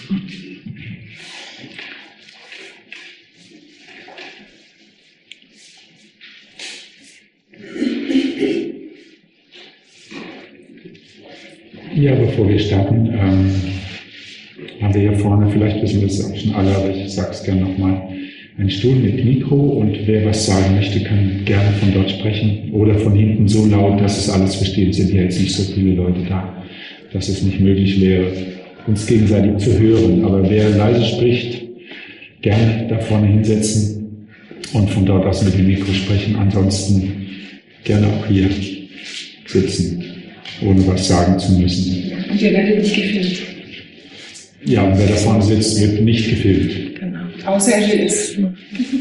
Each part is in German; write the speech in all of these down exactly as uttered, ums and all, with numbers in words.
Ja, bevor wir starten, ähm, haben wir hier vorne, vielleicht wissen wir es auch schon alle, aber ich sage es gerne nochmal, einen Stuhl mit Mikro, und wer was sagen möchte, kann gerne von dort sprechen oder von hinten so laut, dass es alles versteht. Es sind ja jetzt nicht so viele Leute da, dass es nicht möglich wäre, uns gegenseitig zu hören. Aber wer leise spricht, gerne da vorne hinsetzen und von dort aus mit dem Mikro sprechen. Ansonsten gerne auch hier sitzen, ohne was sagen zu müssen. Und ihr werdet nicht gefilmt. Ja, und wer da vorne sitzt, wird nicht gefilmt. Genau. Außer er will es. Nein,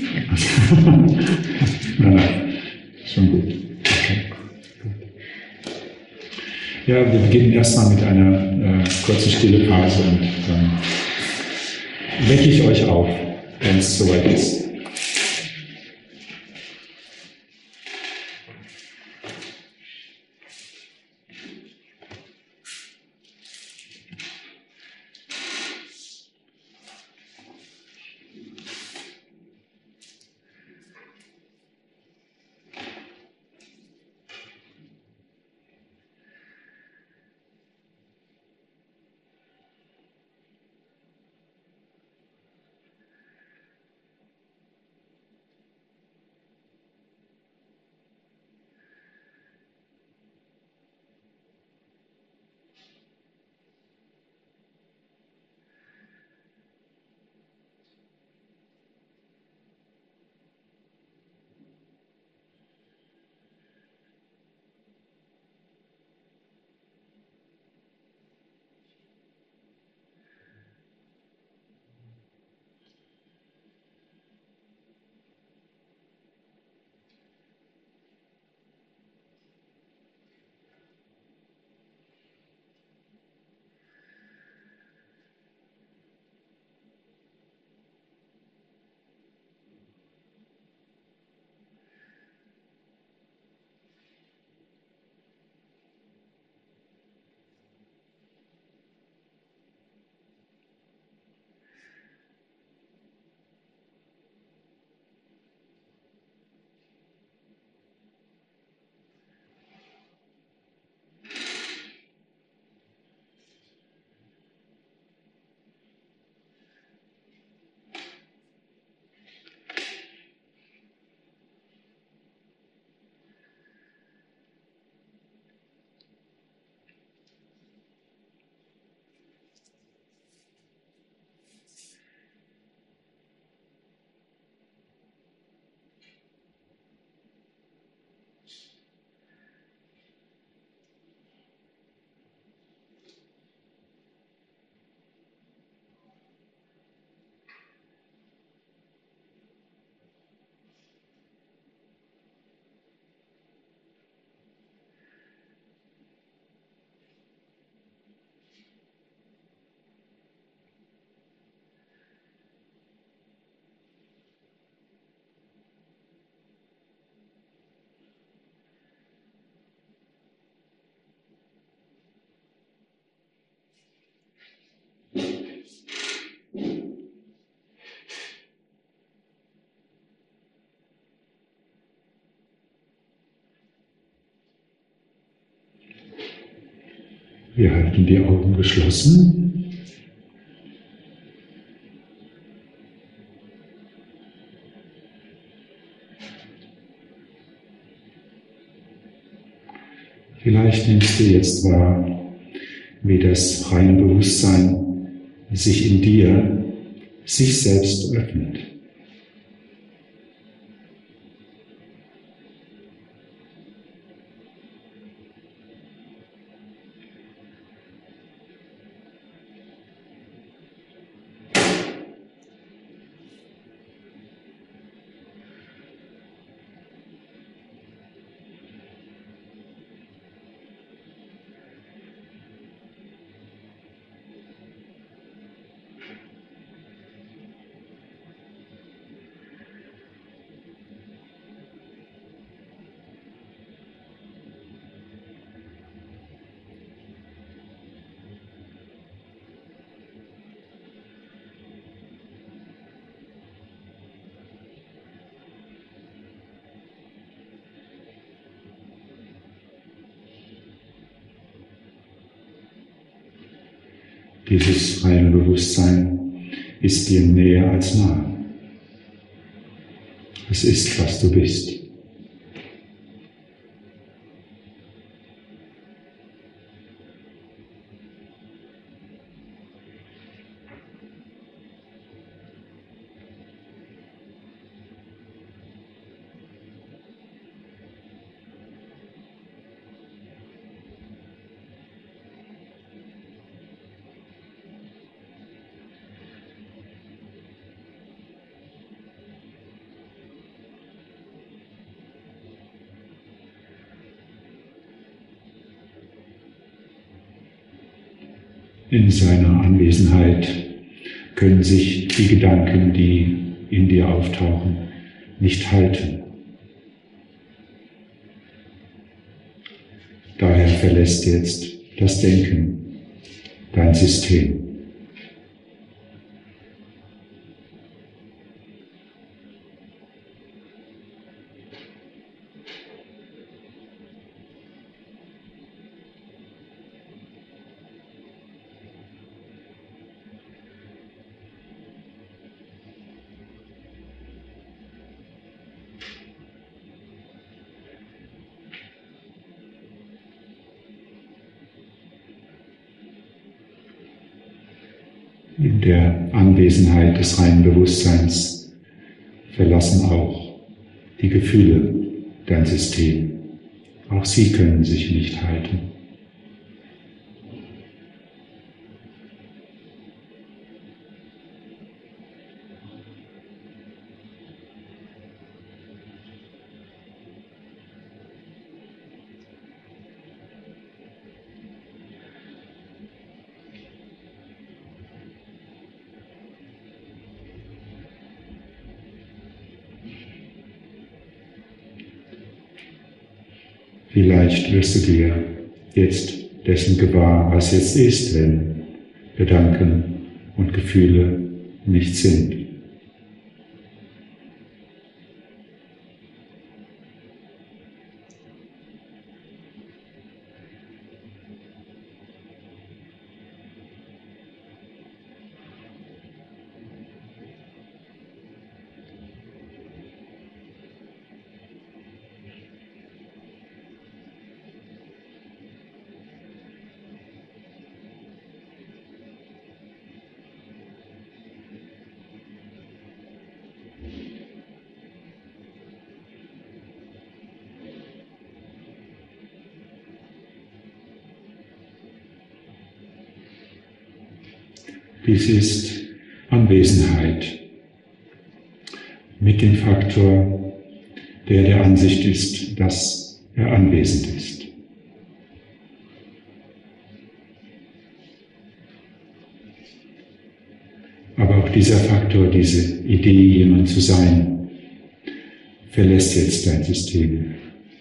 nein, schon gut. Okay. Ja, wir beginnen erstmal mit einer äh, kurzen stille Phase und dann wecke ich euch auf, wenn es soweit ist. Wir halten die Augen geschlossen. Vielleicht nimmst du jetzt wahr, wie das reine Bewusstsein sich in dir, sich selbst öffnet. Dieses reine Bewusstsein ist dir näher als nah. Es ist, was du bist. In seiner Anwesenheit können sich die Gedanken, die in dir auftauchen, nicht halten. Daher verlässt jetzt das Denken dein System. In der Anwesenheit des reinen Bewusstseins verlassen auch die Gefühle dein System. Auch sie können sich nicht halten. Vielleicht wirst du dir jetzt dessen gewahr, was jetzt ist, wenn Gedanken und Gefühle nicht sind. Dies ist Anwesenheit mit dem Faktor, der der Ansicht ist, dass er anwesend ist. Aber auch dieser Faktor, diese Idee, jemand zu sein, verlässt jetzt dein System.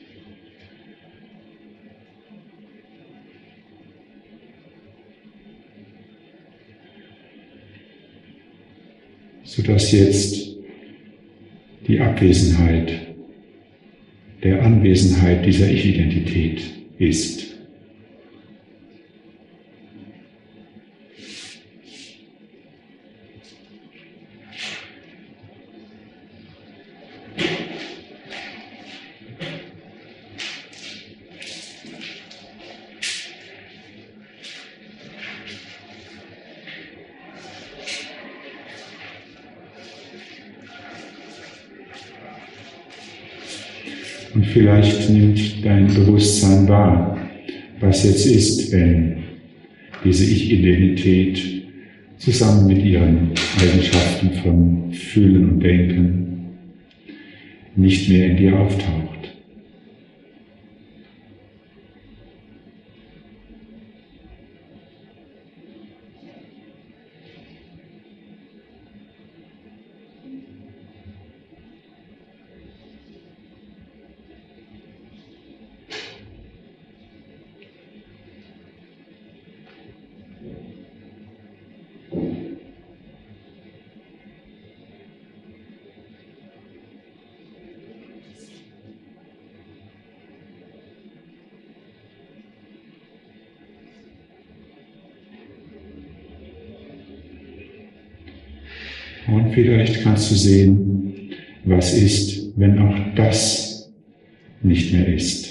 Sodass jetzt die Abwesenheit der Anwesenheit dieser Ich-Identität ist. Und vielleicht nimmt dein Bewusstsein wahr, was jetzt ist, wenn diese Ich-Identität zusammen mit ihren Eigenschaften von Fühlen und Denken nicht mehr in dir auftaucht. Und vielleicht kannst du sehen, was ist, wenn auch das nicht mehr ist.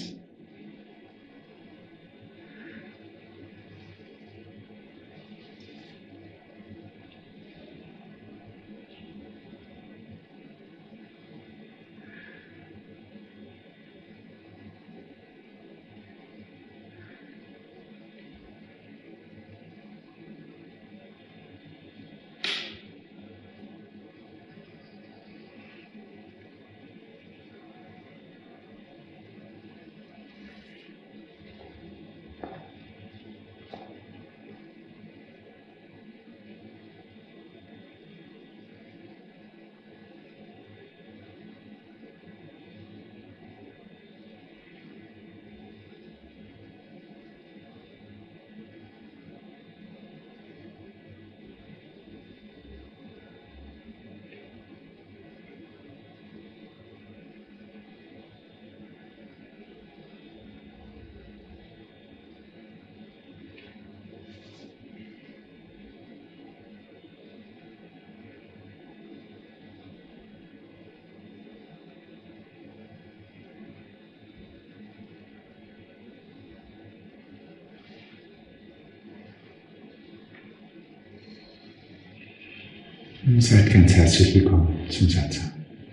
Seid ganz herzlich willkommen zum Satsang.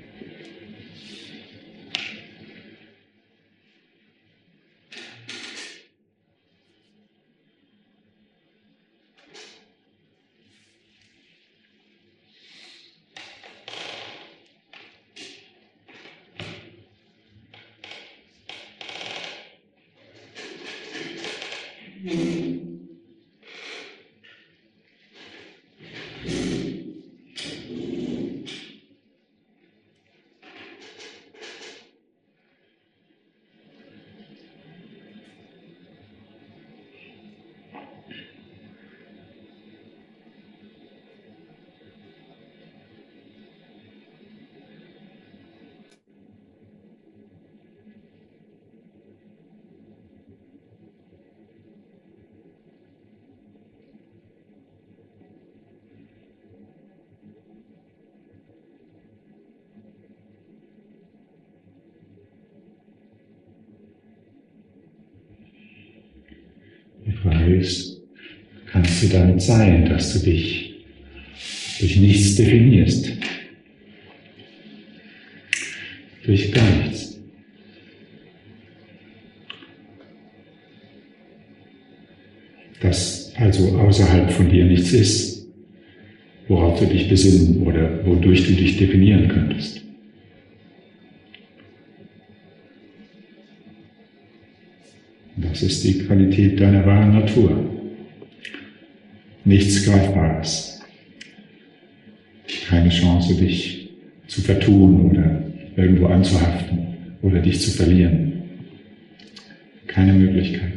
Die Frage ist, kannst du damit sein, dass du dich durch nichts definierst? Durch gar nichts. Dass also außerhalb von dir nichts ist, worauf du dich besinnen oder wodurch du dich definieren könntest. Das ist die Qualität deiner wahren Natur. Nichts Greifbares. Keine Chance, dich zu vertun oder irgendwo anzuhaften oder dich zu verlieren. Keine Möglichkeit.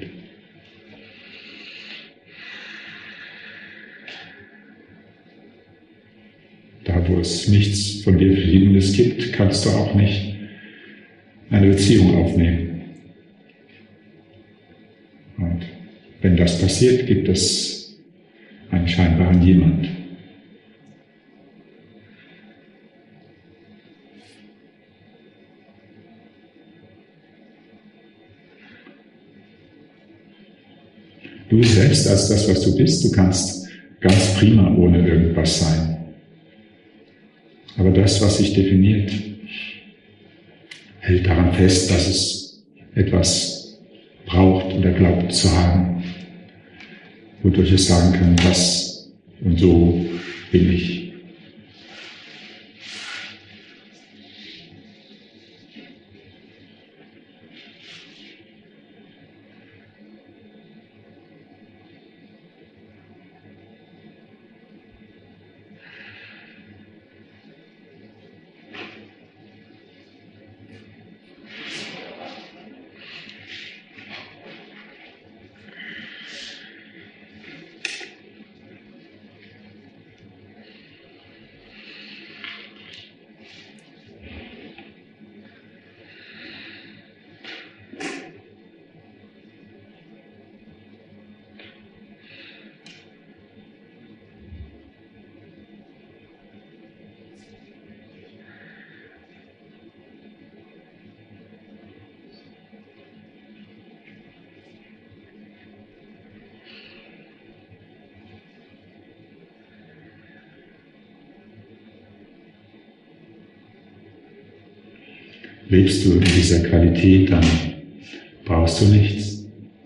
Da, wo es nichts von dir Verschiedenes gibt, kannst du auch nicht eine Beziehung aufnehmen. Und wenn das passiert, gibt es einen scheinbaren Jemand. Du selbst als das, was du bist, du kannst ganz prima ohne irgendwas sein. Aber das, was sich definiert, hält daran fest, dass es etwas braucht oder glaubt zu haben, wodurch es sagen kann, das und so bin ich. Lebst du in dieser Qualität, dann brauchst du nichts.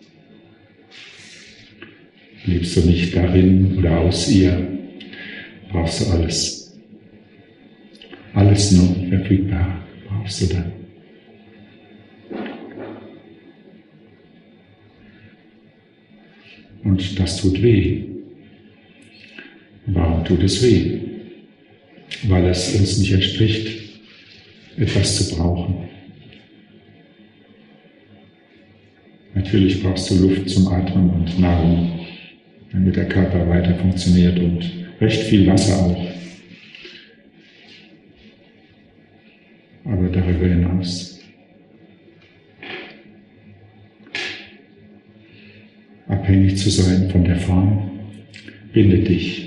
Lebst du nicht darin oder aus ihr, brauchst du alles. Alles nur verfügbar brauchst du dann. Und das tut weh. Warum tut es weh? Weil es uns nicht entspricht, etwas zu brauchen. Natürlich brauchst du Luft zum Atmen und Nahrung, damit der Körper weiter funktioniert und recht viel Wasser auch. Aber darüber hinaus abhängig zu sein von der Form bindet dich.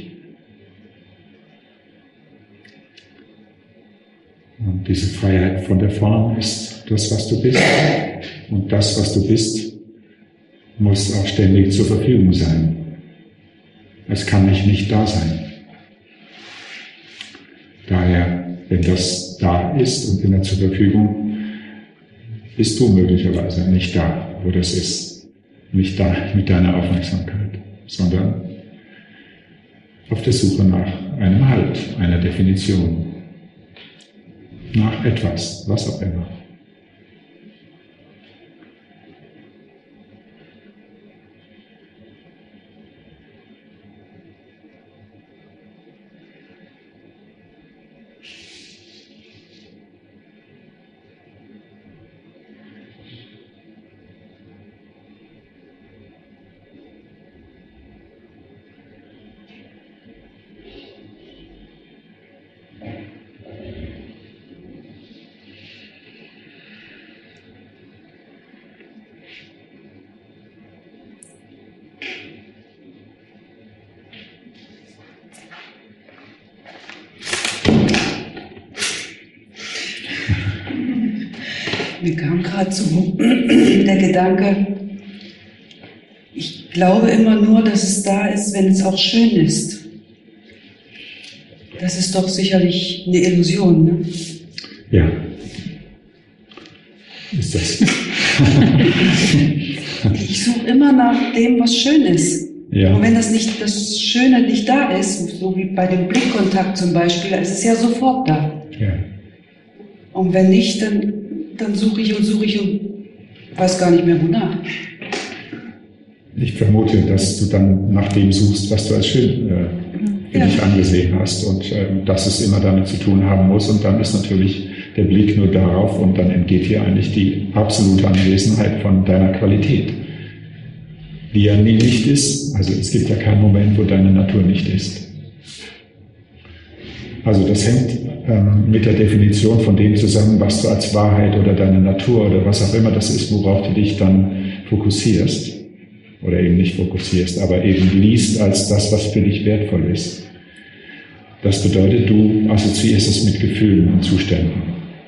Und diese Freiheit von der Form ist das, was du bist. Und das, was du bist, muss auch ständig zur Verfügung sein. Es kann nicht nicht da sein. Daher, wenn das da ist und immer zur Verfügung, bist du möglicherweise nicht da, wo das ist. Nicht da mit deiner Aufmerksamkeit, sondern auf der Suche nach einem Halt, einer Definition. Nach etwas, was auch immer. Mir kam gerade so der Gedanke, ich glaube immer nur, dass es da ist, wenn es auch schön ist. Das ist doch sicherlich eine Illusion, ne? Ja. Ist das? Ich suche immer nach dem, was schön ist. Ja. Und wenn das, nicht, das Schöne nicht da ist, so wie bei dem Blickkontakt zum Beispiel, dann ist es ja sofort da. Ja. Und wenn nicht, dann, dann suche ich und suche ich und weiß gar nicht mehr wonach. Ich vermute, dass du dann nach dem suchst, was du als schön äh, für Ja. dich angesehen hast und ähm, dass es immer damit zu tun haben muss. Und dann ist natürlich der Blick nur darauf und dann entgeht hier eigentlich die absolute Anwesenheit von deiner Qualität, die ja nie nicht ist. Also es gibt ja keinen Moment, wo deine Natur nicht ist. Also das hängt ähm, mit der Definition von dem zusammen, was du als Wahrheit oder deine Natur oder was auch immer das ist, worauf du dich dann fokussierst. Oder eben nicht fokussierst, aber eben liest als das, was für dich wertvoll ist. Das bedeutet, du assoziierst es mit Gefühlen und Zuständen.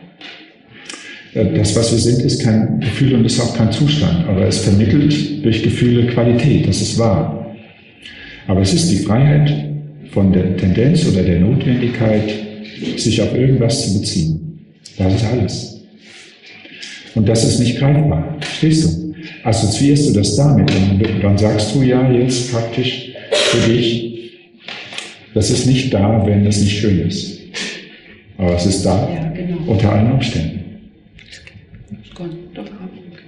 Das, was wir sind, ist kein Gefühl und ist auch kein Zustand, aber es vermittelt durch Gefühle Qualität, das ist wahr. Aber es ist die Freiheit von der Tendenz oder der Notwendigkeit, sich auf irgendwas zu beziehen. Das ist alles. Und das ist nicht greifbar. Verstehst du? Assoziierst du das damit und dann sagst du ja jetzt praktisch für dich, das ist nicht da, wenn es nicht schön ist. Aber es ist da, Ja, genau. unter allen Umständen. Gott, doch, okay.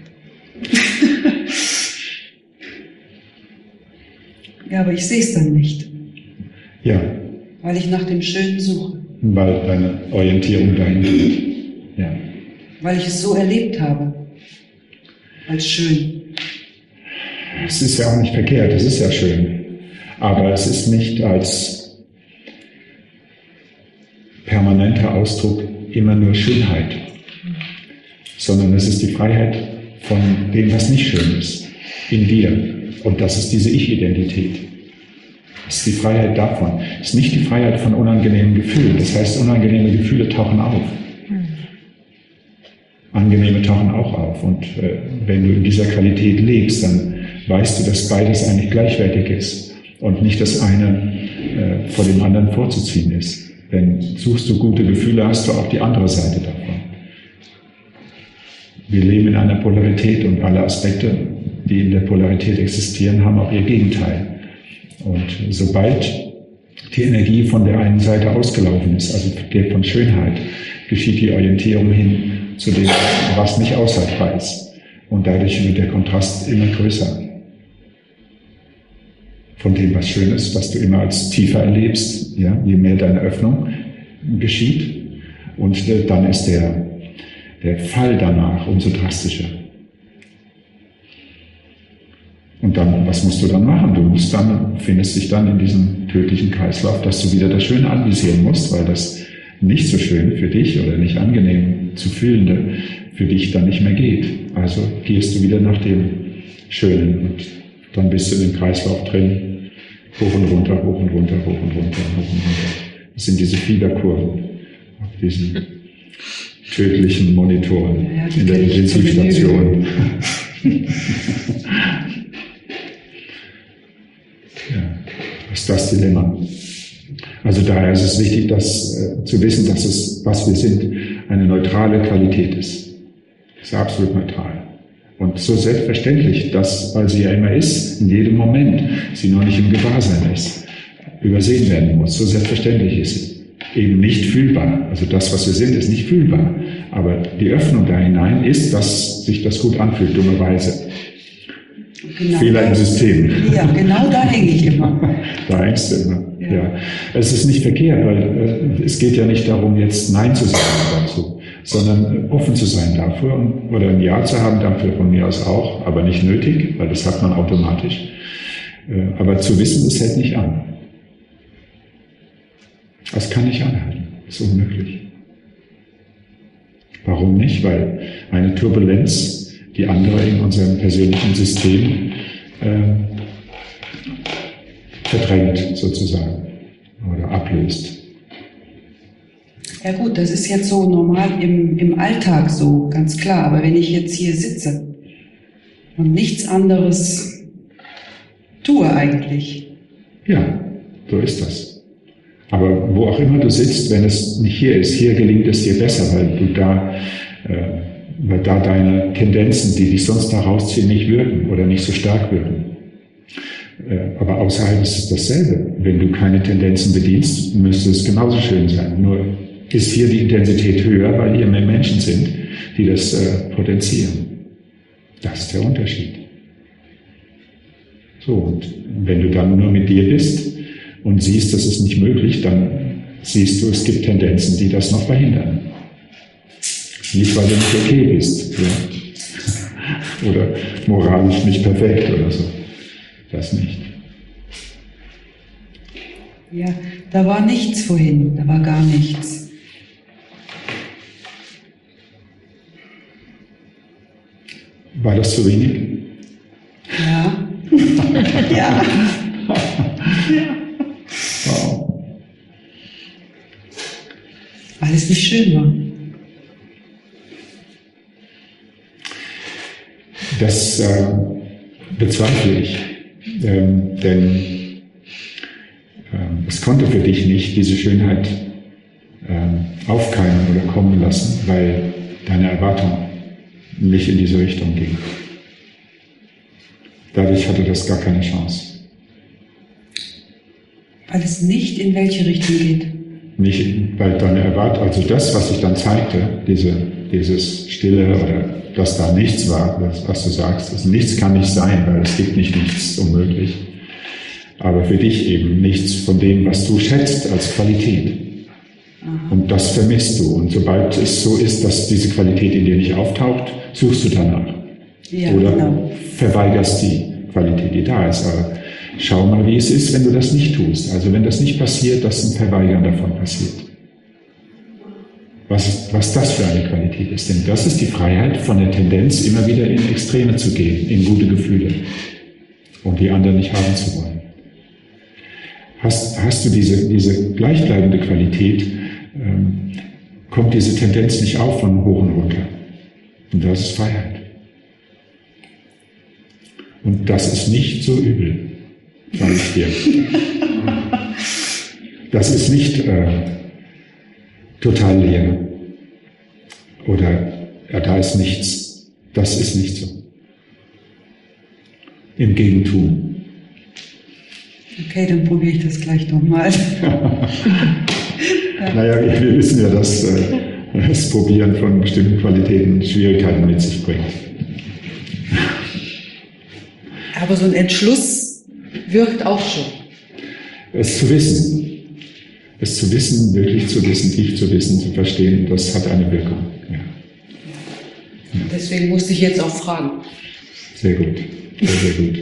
Ja, aber ich sehe es dann nicht, Ja, weil ich nach dem Schönen suche, weil deine Orientierung dahin geht. Ja. weil ich es so erlebt habe, als schön. Es ist ja auch nicht verkehrt, es ist ja schön. Aber es ist nicht als permanenter Ausdruck immer nur Schönheit, sondern es ist die Freiheit von dem, was nicht schön ist, in dir. Und das ist diese Ich-Identität. Es ist die Freiheit davon. Es ist nicht die Freiheit von unangenehmen Gefühlen. Das heißt, unangenehme Gefühle tauchen auf. Angenehme tauchen auch auf. Und äh, wenn du in dieser Qualität lebst, dann weißt du, dass beides eigentlich gleichwertig ist und nicht das eine äh, vor dem anderen vorzuziehen ist. Denn suchst du gute Gefühle, hast du auch die andere Seite davon. Wir leben in einer Polarität und alle Aspekte, die in der Polarität existieren, haben auch ihr Gegenteil. Und sobald die Energie von der einen Seite ausgelaufen ist, also der von Schönheit, geschieht die Orientierung hin zu dem, was nicht aushaltbar ist. Und dadurch wird der Kontrast immer größer. Von dem, was schön ist, was du immer als tiefer erlebst, ja, je mehr deine Öffnung geschieht. Und dann ist der, der Fall danach umso drastischer. Und dann, was musst du dann machen? Du musst dann, findest dich dann in diesem tödlichen Kreislauf, dass du wieder das Schöne anvisieren musst, weil das nicht so schön für dich oder nicht angenehm zu fühlende für dich dann nicht mehr geht. Also gehst du wieder nach dem Schönen und dann bist du in dem Kreislauf drin, hoch und runter, hoch und runter, hoch und runter, hoch und runter. Das sind diese Fieberkurven auf diesen tödlichen Monitoren ja, in der Intensivstation. Ja, das ist das Dilemma. Also daher ist es wichtig, dass, äh, zu wissen, dass es, was wir sind, eine neutrale Qualität ist. Es ist absolut neutral. Und so selbstverständlich, dass, weil sie ja immer ist, in jedem Moment, sie nur nicht im Gewahrsein ist, übersehen werden muss. So selbstverständlich ist sie. Eben nicht fühlbar. Also das, was wir sind, ist nicht fühlbar. Aber die Öffnung da hinein ist, dass sich das gut anfühlt, dummerweise. Genau. Fehler im System. Ja, genau da hänge ich immer. Da hängst du immer. Ja. Ja. Es ist nicht verkehrt, weil äh, es geht ja nicht darum, jetzt Nein zu sagen dazu, sondern offen zu sein dafür und, oder ein Ja zu haben dafür von mir aus auch, aber nicht nötig, weil das hat man automatisch. Äh, aber zu wissen, es hält nicht an. Das kann nicht anhalten. Das ist unmöglich. Warum nicht? Weil eine Turbulenz die andere in unserem persönlichen System äh, verdrängt sozusagen oder ablöst. Ja gut, das ist jetzt so normal im, im Alltag so, ganz klar. Aber wenn ich jetzt hier sitze und nichts anderes tue eigentlich. Ja, so ist das. Aber wo auch immer du sitzt, wenn es nicht hier ist, hier gelingt es dir besser, weil du da äh, weil da deine Tendenzen, die dich sonst da rausziehen, nicht wirken oder nicht so stark wirken. Aber außerhalb ist es dasselbe. Wenn du keine Tendenzen bedienst, müsste es genauso schön sein. Nur ist hier die Intensität höher, weil hier mehr Menschen sind, die das äh, potenzieren. Das ist der Unterschied. So, und wenn du dann nur mit dir bist und siehst, das ist nicht möglich, dann siehst du, es gibt Tendenzen, die das noch verhindern. Nicht, weil du nicht okay bist, ja? Oder moralisch nicht perfekt oder so. Das nicht. Ja, da war nichts vorhin, da war gar nichts. War das zu wenig? Ja. Ja. Ja. Wow. Weil es nicht schön war. Das äh, bezweifle ich, ähm, denn äh, es konnte für dich nicht diese Schönheit äh, aufkeimen oder kommen lassen, weil deine Erwartung nicht in diese Richtung ging. Dadurch hatte das gar keine Chance. Weil es nicht in welche Richtung geht? Nicht, weil deine Erwartung, also das, was sich dann zeigte, diese, dieses Stille oder dass da nichts war, das, was du sagst, das nichts kann nicht sein, weil es gibt nicht nichts unmöglich. Aber für dich eben nichts von dem, was du schätzt als Qualität. Aha. Und das vermisst du. Und sobald es so ist, dass diese Qualität in dir nicht auftaucht, suchst du danach. Ja, oder genau. Verweigerst die Qualität, die da ist. Aber schau mal, wie es ist, wenn du das nicht tust. Also wenn das nicht passiert, dass ein Verweigern davon passiert. Was, was das für eine Qualität ist. Denn das ist die Freiheit, von der Tendenz immer wieder in Extreme zu gehen, in gute Gefühle, um die anderen nicht haben zu wollen. Hast, hast du diese, diese gleichbleibende Qualität, ähm, kommt diese Tendenz nicht auf von hoch und runter. Und das ist Freiheit. Und das ist nicht so übel, sage ich dir. Das ist nicht äh, total leer. Oder ja, da ist nichts. Das ist nicht so. Im Gegentum. Okay, dann probiere ich das gleich nochmal. Naja, wir wissen ja, dass äh, das Probieren von bestimmten Qualitäten Schwierigkeiten mit sich bringt. Aber so ein Entschluss wirkt auch schon. Es zu wissen, es zu wissen, wirklich zu wissen, tief zu wissen, zu verstehen, das hat eine Wirkung. Ja. Ja. Deswegen musste ich jetzt auch fragen. Sehr gut, sehr, sehr gut.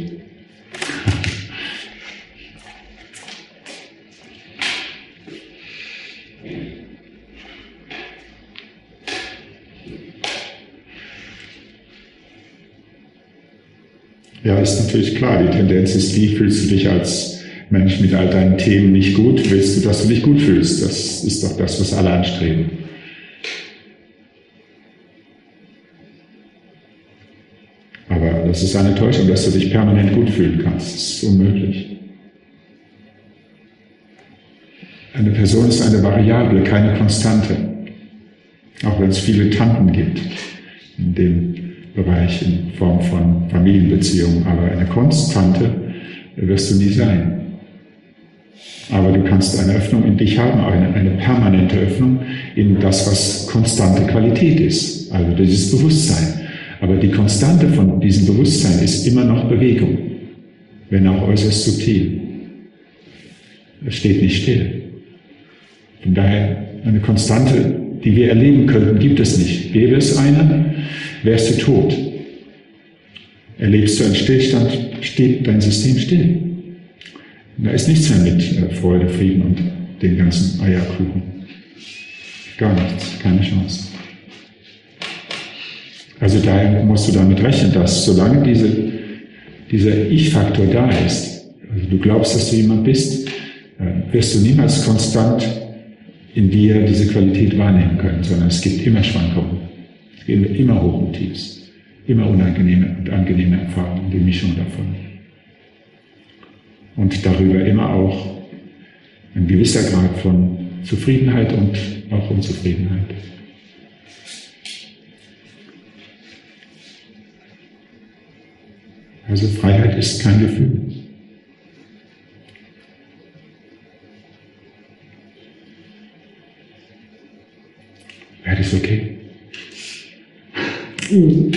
Ja, ist natürlich klar, die Tendenz ist die, fühlst du dich als Mensch mit all deinen Themen nicht gut, willst du, dass du dich gut fühlst. Das ist doch das, was alle anstreben. Aber das ist eine Täuschung, dass du dich permanent gut fühlen kannst. Das ist unmöglich. Eine Person ist eine Variable, keine Konstante. Auch wenn es viele Tanten gibt in dem Bereich in Form von Familienbeziehungen, aber eine Konstante wirst du nie sein. Aber du kannst eine Öffnung in dich haben, eine, eine permanente Öffnung in das, was konstante Qualität ist, also dieses Bewusstsein. Aber die Konstante von diesem Bewusstsein ist immer noch Bewegung, wenn auch äußerst subtil. Es steht nicht still. Von daher eine Konstante, die wir erleben könnten, gibt es nicht. Gäbe es eine, wärst du tot. Erlebst du einen Stillstand, steht dein System still. Und da ist nichts mehr mit äh, Freude, Frieden und den ganzen Eierkuchen. Gar nichts, keine Chance. Also daher musst du damit rechnen, dass solange diese, dieser Ich-Faktor da ist, also du glaubst, dass du jemand bist, äh, wirst du niemals konstant in dir diese Qualität wahrnehmen können, sondern es gibt immer Schwankungen. Es gibt immer Hoch und Tiefs, immer unangenehme und angenehme Erfahrungen, die Mischung davon. Und darüber immer auch ein gewisser Grad von Zufriedenheit und auch Unzufriedenheit. Also Freiheit ist kein Gefühl. Wäre das okay? Mhm.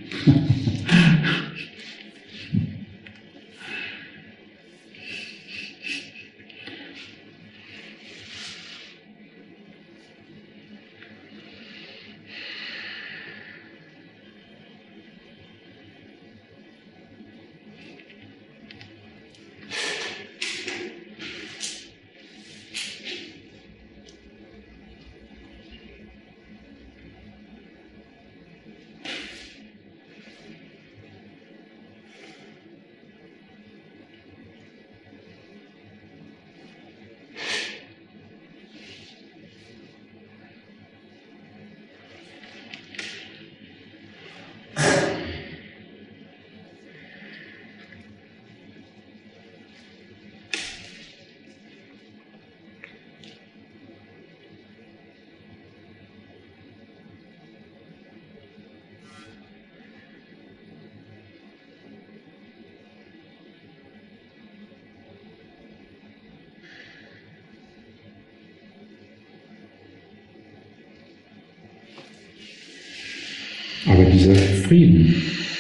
Aber dieser Frieden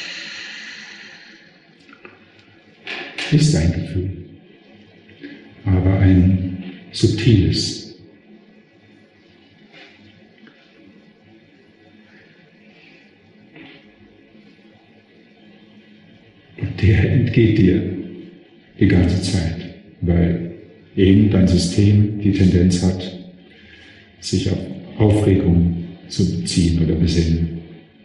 ist ein Gefühl, aber ein subtiles. Und der entgeht dir die ganze Zeit, weil eben dein System die Tendenz hat, sich auf Aufregung zu beziehen oder besinnen.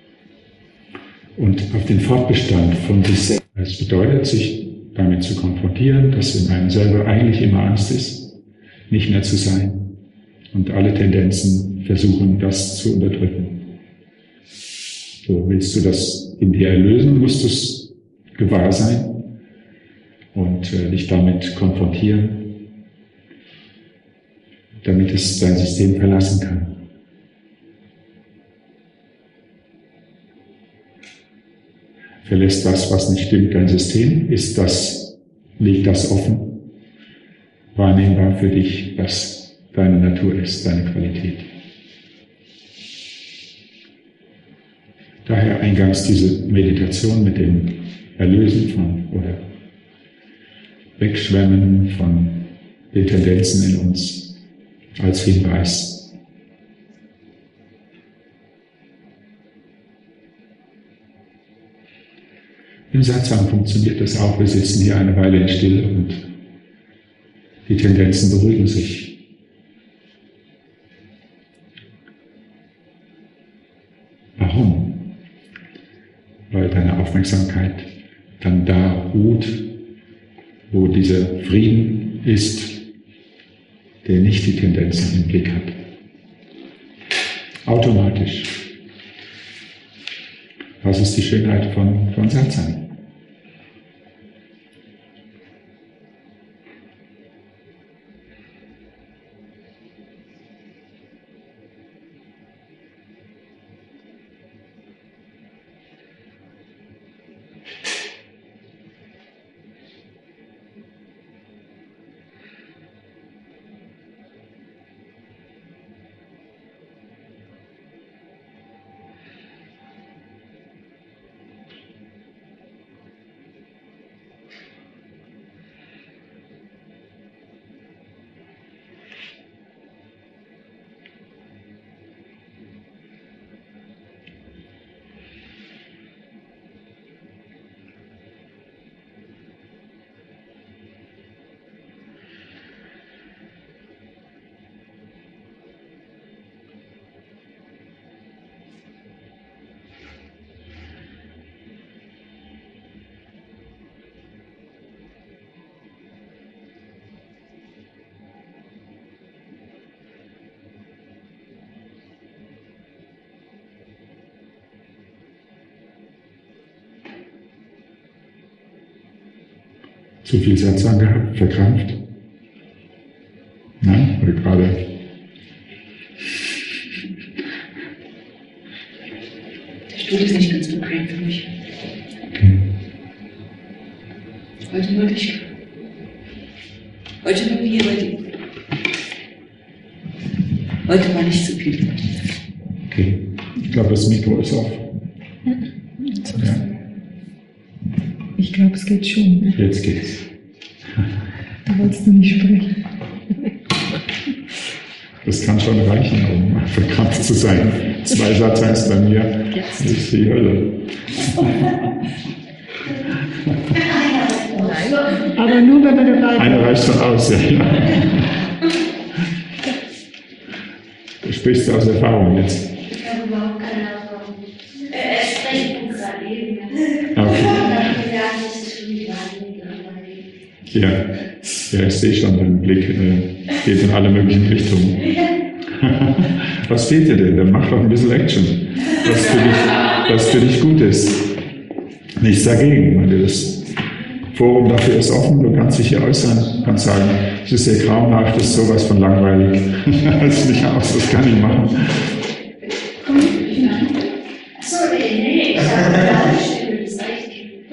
Und auf den Fortbestand von sich selbst. Es bedeutet, sich damit zu konfrontieren, dass in einem selber eigentlich immer Angst ist, nicht mehr zu sein. Und alle Tendenzen versuchen, das zu unterdrücken. So, willst du das in dir erlösen, musst du es gewahr sein und äh, dich damit konfrontieren, damit es dein System verlassen kann. Verlässt das, was nicht stimmt, dein System? Ist das, liegt das offen, wahrnehmbar für dich, was deine Natur ist, deine Qualität? Daher eingangs diese Meditation mit dem Erlösen von oder Wegschwemmen von den Tendenzen in uns als Hinweis. Im Satsang funktioniert das auch. Wir sitzen hier eine Weile in Stille und die Tendenzen beruhigen sich. Warum? Weil deine Aufmerksamkeit dann da ruht, wo dieser Frieden ist, der nicht die Tendenzen im Blick hat. Automatisch. Was ist die Schönheit von, von Satsang? Zu viel Satsang gehabt, verkrampft? Nein? Oder gerade? Der Stuhl ist nicht ganz bequem für mich. Okay. Heute wollte ich. Heute nur hier bei dir. Heute war nicht zu viel. Okay. Ich glaube, das Mikro ist auf. Ja. Ich glaube, es geht schon. Jetzt geht's. Da wolltest du nicht sprechen. Das kann schon reichen, um verkrampft zu sein. Zwei Satsangs bei mir ist die Hölle. Aber nur, wenn man dabei Einer reicht schon aus, ja. Du sprichst aus Erfahrung jetzt. Ich habe überhaupt keine Erfahrung. Er spricht uns gerade eben. Okay. Ja, ja, ich sehe schon, dein Blick äh, geht in alle möglichen Richtungen. Was fehlt dir denn? Dann mach doch ein bisschen Action, was für dich, was für dich gut ist. Nichts dagegen, weil das Forum dafür ist offen, du kannst dich hier äußern, kannst sagen, es ist sehr grauenhaft, das ist sowas von langweilig. Das ist nicht aus, das kann ich machen. Achso, nee, nee, ich habe eine Stimme, das reicht.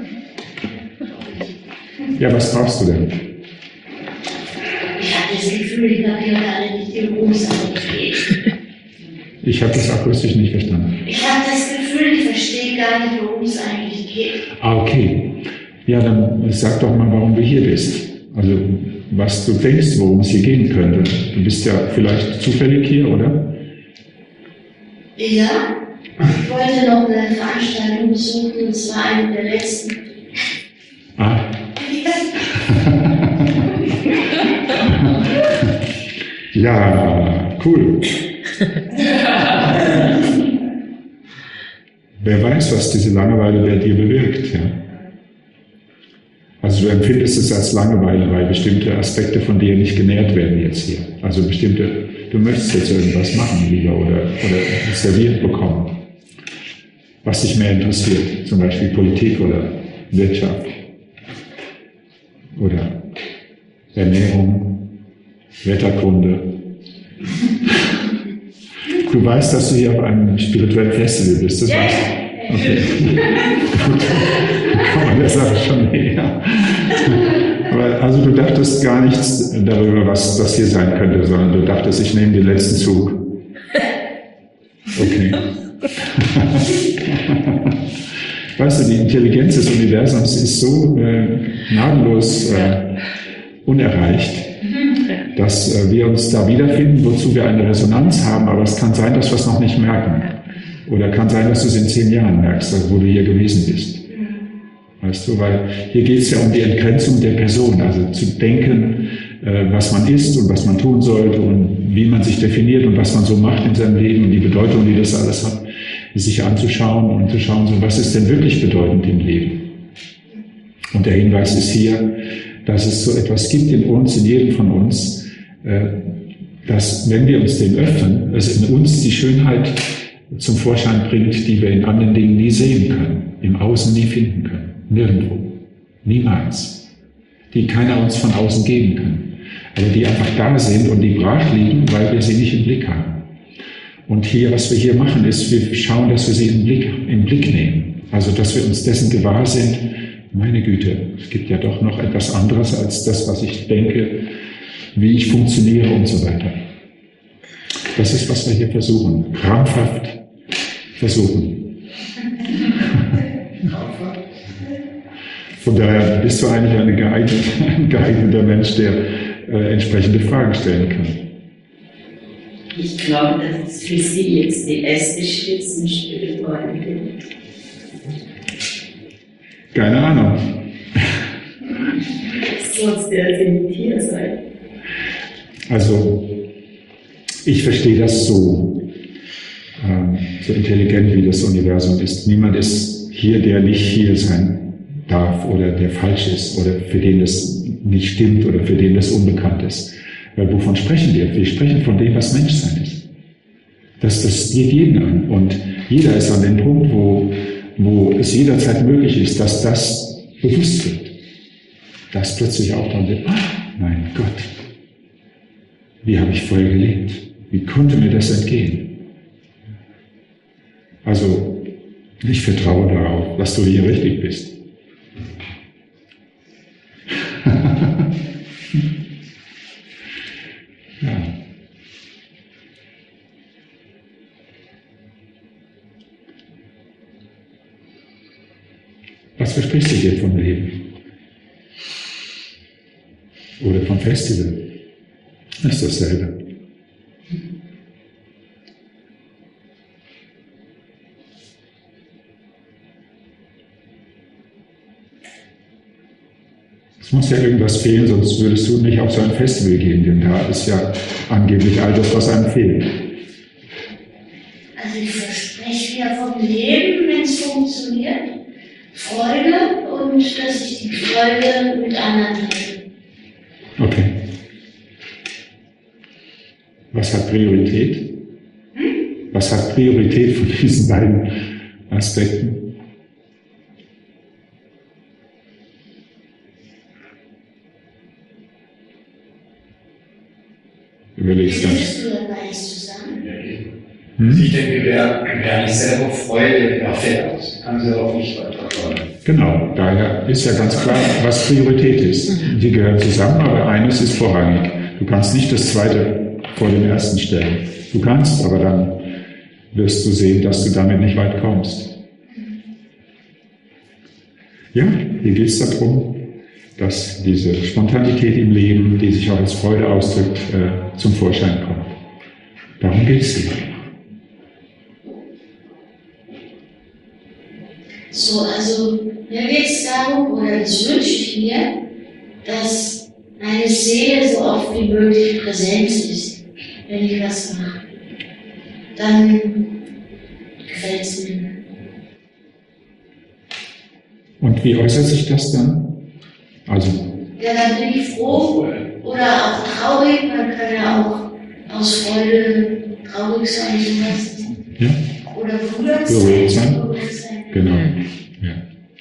Ja, was brauchst du denn? Ich habe das Gefühl, ich habe hier gerade nicht den Großartig geht. Ich habe das akustisch nicht verstanden. Ich habe das Gefühl, ich verstehe gar nicht, worum es eigentlich geht. Ah, okay. Ja, dann sag doch mal, warum du hier bist. Also, was du denkst, worum es hier gehen könnte. Du bist ja vielleicht zufällig hier, oder? Ja, ich wollte noch eine Veranstaltung besuchen, das war eine der letzten. Ah. Ja, cool. Wer weiß, was diese Langeweile bei dir bewirkt. Ja? Also du empfindest es als Langeweile, weil bestimmte Aspekte von dir nicht genährt werden jetzt hier. Also bestimmte, du möchtest jetzt irgendwas machen lieber oder, oder serviert bekommen, was dich mehr interessiert, zum Beispiel Politik oder Wirtschaft oder Ernährung, Wetterkunde. Du weißt, dass du hier auf einem spirituellen Festival bist, das Ja, weißt ja, Okay. Gut. Kommen wir der Sache schon näher. Aber also du dachtest gar nichts darüber, was das hier sein könnte, sondern du dachtest, ich nehme den letzten Zug. Okay. Weißt du, die Intelligenz des Universums ist so äh, gnadenlos äh, unerreicht, dass äh, wir uns da wiederfinden, wozu wir eine Resonanz haben, aber es kann sein, dass wir es noch nicht merken. Oder kann sein, dass du es in zehn Jahren merkst, also wo du hier gewesen bist. Weißt du, weil hier geht es ja um die Entgrenzung der Person, also zu denken, äh, was man ist und was man tun sollte und wie man sich definiert und was man so macht in seinem Leben und die Bedeutung, die das alles hat, sich anzuschauen und zu schauen, so, was ist denn wirklich bedeutend im Leben. Und der Hinweis ist hier, dass es so etwas gibt in uns, in jedem von uns, äh, dass, wenn wir uns dem öffnen, es in uns die Schönheit zum Vorschein bringt, die wir in anderen Dingen nie sehen können, im Außen nie finden können, nirgendwo, niemals, die keiner uns von außen geben kann, aber die einfach da sind und die brach liegen, weil wir sie nicht im Blick haben. Und hier, was wir hier machen, ist, wir schauen, dass wir sie im Blick, im Blick nehmen, also dass wir uns dessen gewahr sind, meine Güte, es gibt ja doch noch etwas anderes als das, was ich denke, wie ich funktioniere und so weiter. Das ist, was wir hier versuchen, krampfhaft versuchen. Von daher bist du eigentlich eine geeignete, ein geeigneter Mensch, der äh, entsprechende Fragen stellen kann. Ich glaube, das ist für Sie jetzt der erste Schritt zum spirituellen Leben. Keine Ahnung. Sonst der Tier sein. Also, ich verstehe das so, ähm, so intelligent wie das Universum ist. Niemand ist hier, der nicht hier sein darf oder der falsch ist oder für den das nicht stimmt oder für den das unbekannt ist. Weil wovon sprechen wir? Wir sprechen von dem, was Menschsein ist. Das, das geht jeden an. Und jeder ist an dem Punkt, wo, wo es jederzeit möglich ist, dass das bewusst wird. Dass plötzlich auch dann wird, ah, mein Gott, wie habe ich vorher gelebt? Wie konnte mir das entgehen? Also, ich vertraue darauf, dass du hier richtig bist. Ja. Was versprichst du dir vom Leben? Oder vom Festival? Ist dasselbe. Es muss ja irgendwas fehlen, sonst würdest du nicht auf so ein Festival gehen, denn da ist ja angeblich all das, was einem fehlt. Also ich verspreche mir vom Leben, wenn es funktioniert, Freude und dass ich die Freude mit anderen teile. Okay. Was hat Priorität? Hm? Was hat Priorität von diesen beiden Aspekten? Überlegst Wie du? bist du denn beides zusammen? Hm? Ich denke, wer, wer nicht selber Freude erfährt, kann sie auch nicht weiterkommen. Genau, daher ist ja ganz klar, was Priorität ist. Die gehören zusammen, aber eines ist vorrangig. Du kannst nicht das zweite vor dem ersten stellen. Du kannst, aber dann wirst du sehen, dass du damit nicht weit kommst. Ja, hier geht es darum, dass diese Spontanität im Leben, die sich auch als Freude ausdrückt, äh, zum Vorschein kommt. Darum geht es hier. So, also mir geht es darum, oder das wünsche ich mir, dass meine Seele so oft wie möglich präsent ist, wenn ich was mache. Dann gefällt es mir. Und wie äußert sich das dann? Also. Ja, dann bin ich froh oder auch traurig. Man kann ja auch aus Freude traurig sein, sowas. Ja. Oder berührt Berührt sein. sein. Berührt sein. Genau. Ja.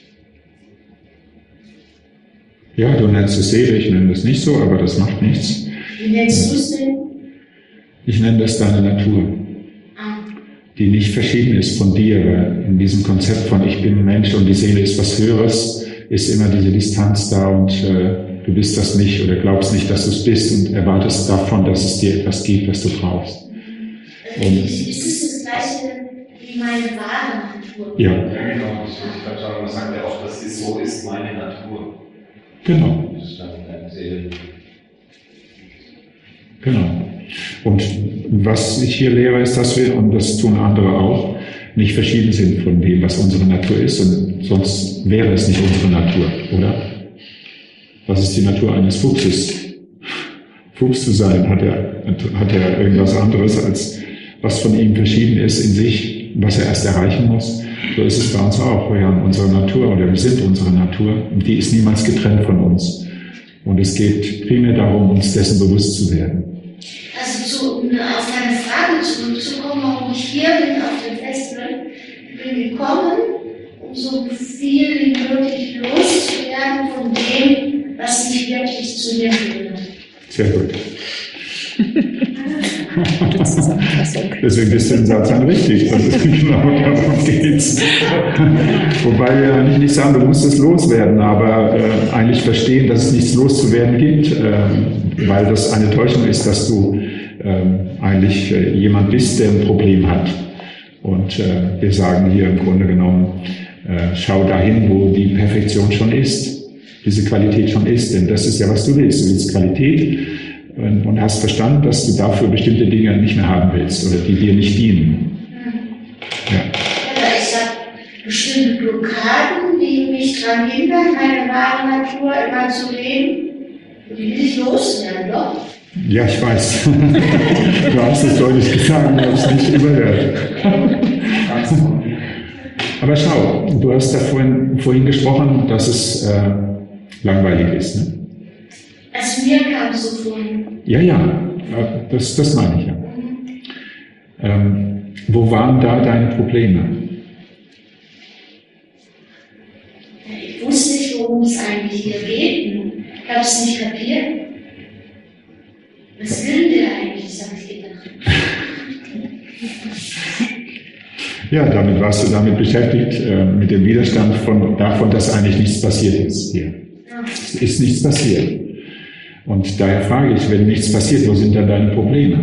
Ja, du nennst es Seele, ich nenne das nicht so, aber das macht nichts. Wie nennst du es denn? Ich nenne das deine Natur. Ah. die nicht verschieden ist von dir. Weil in diesem Konzept von ich bin Mensch und die Seele ist was Höheres, ist immer diese Distanz da und äh, du bist das nicht oder glaubst nicht, dass du es bist und erwartest davon, dass es dir etwas gibt, was du brauchst. Und ist es das Gleiche wie meine wahre Natur? Ja. Ja, genau. Ich glaube, man sagt ja auch, dass es so ist meine Natur. Genau. Das ist dann deine Seele. Genau. Und was ich hier lehre, ist, dass wir, und das tun andere auch, nicht verschieden sind von dem, was unsere Natur ist, und sonst wäre es nicht unsere Natur, oder? Was ist die Natur eines Fuchses? Fuchs zu sein, hat er, hat er irgendwas anderes, als was von ihm verschieden ist in sich, was er erst erreichen muss. So ist es bei uns auch. Wir haben unsere Natur, oder wir sind unsere Natur, und die ist niemals getrennt von uns. Und es geht primär darum, uns dessen bewusst zu werden. Also zu, um auf deine Frage zurückzukommen, warum ich hier bin auf dem Festival. Ich bin gekommen, um so viel wie möglich loszuwerden von dem, was nicht wirklich zu mir gehört. Sehr gut. Zusammenfassung. Deswegen ist der Satz dann richtig. Das ist genau darum geht's. Wobei wir eigentlich nicht sagen, du musst es loswerden, aber äh, eigentlich verstehen, dass es nichts loszuwerden gibt, äh, weil das eine Täuschung ist, dass du äh, eigentlich äh, jemand bist, der ein Problem hat. Und äh, wir sagen hier im Grunde genommen, äh, schau dahin, wo die Perfektion schon ist, diese Qualität schon ist, denn das ist ja, was du willst. Du willst Qualität und hast verstanden, dass du dafür bestimmte Dinge nicht mehr haben willst oder die dir nicht dienen. Ja. Aber ich habe bestimmte Blockaden, die mich daran hindern, meine wahre Natur immer zu leben. Und die will ich loswerden, doch? Ja, ich weiß. Du hast es deutlich gesagt, ich habe es nicht überhört. Aber schau, du hast da vorhin, vorhin gesprochen, dass es äh, langweilig ist. Ne? Also mir kam es so vor. Ja, ja, das, das meine ich ja. Ähm, wo waren da deine Probleme? Ich wusste nicht, worum es eigentlich hier geht. Ich habe es nicht kapiert. Was will der eigentlich, habe ich gedacht. Ja, damit warst du damit beschäftigt, äh, mit dem Widerstand von, davon, dass eigentlich nichts passiert ist hier. Ja. Es ist nichts passiert. Und daher frage ich, wenn nichts passiert, wo sind dann deine Probleme?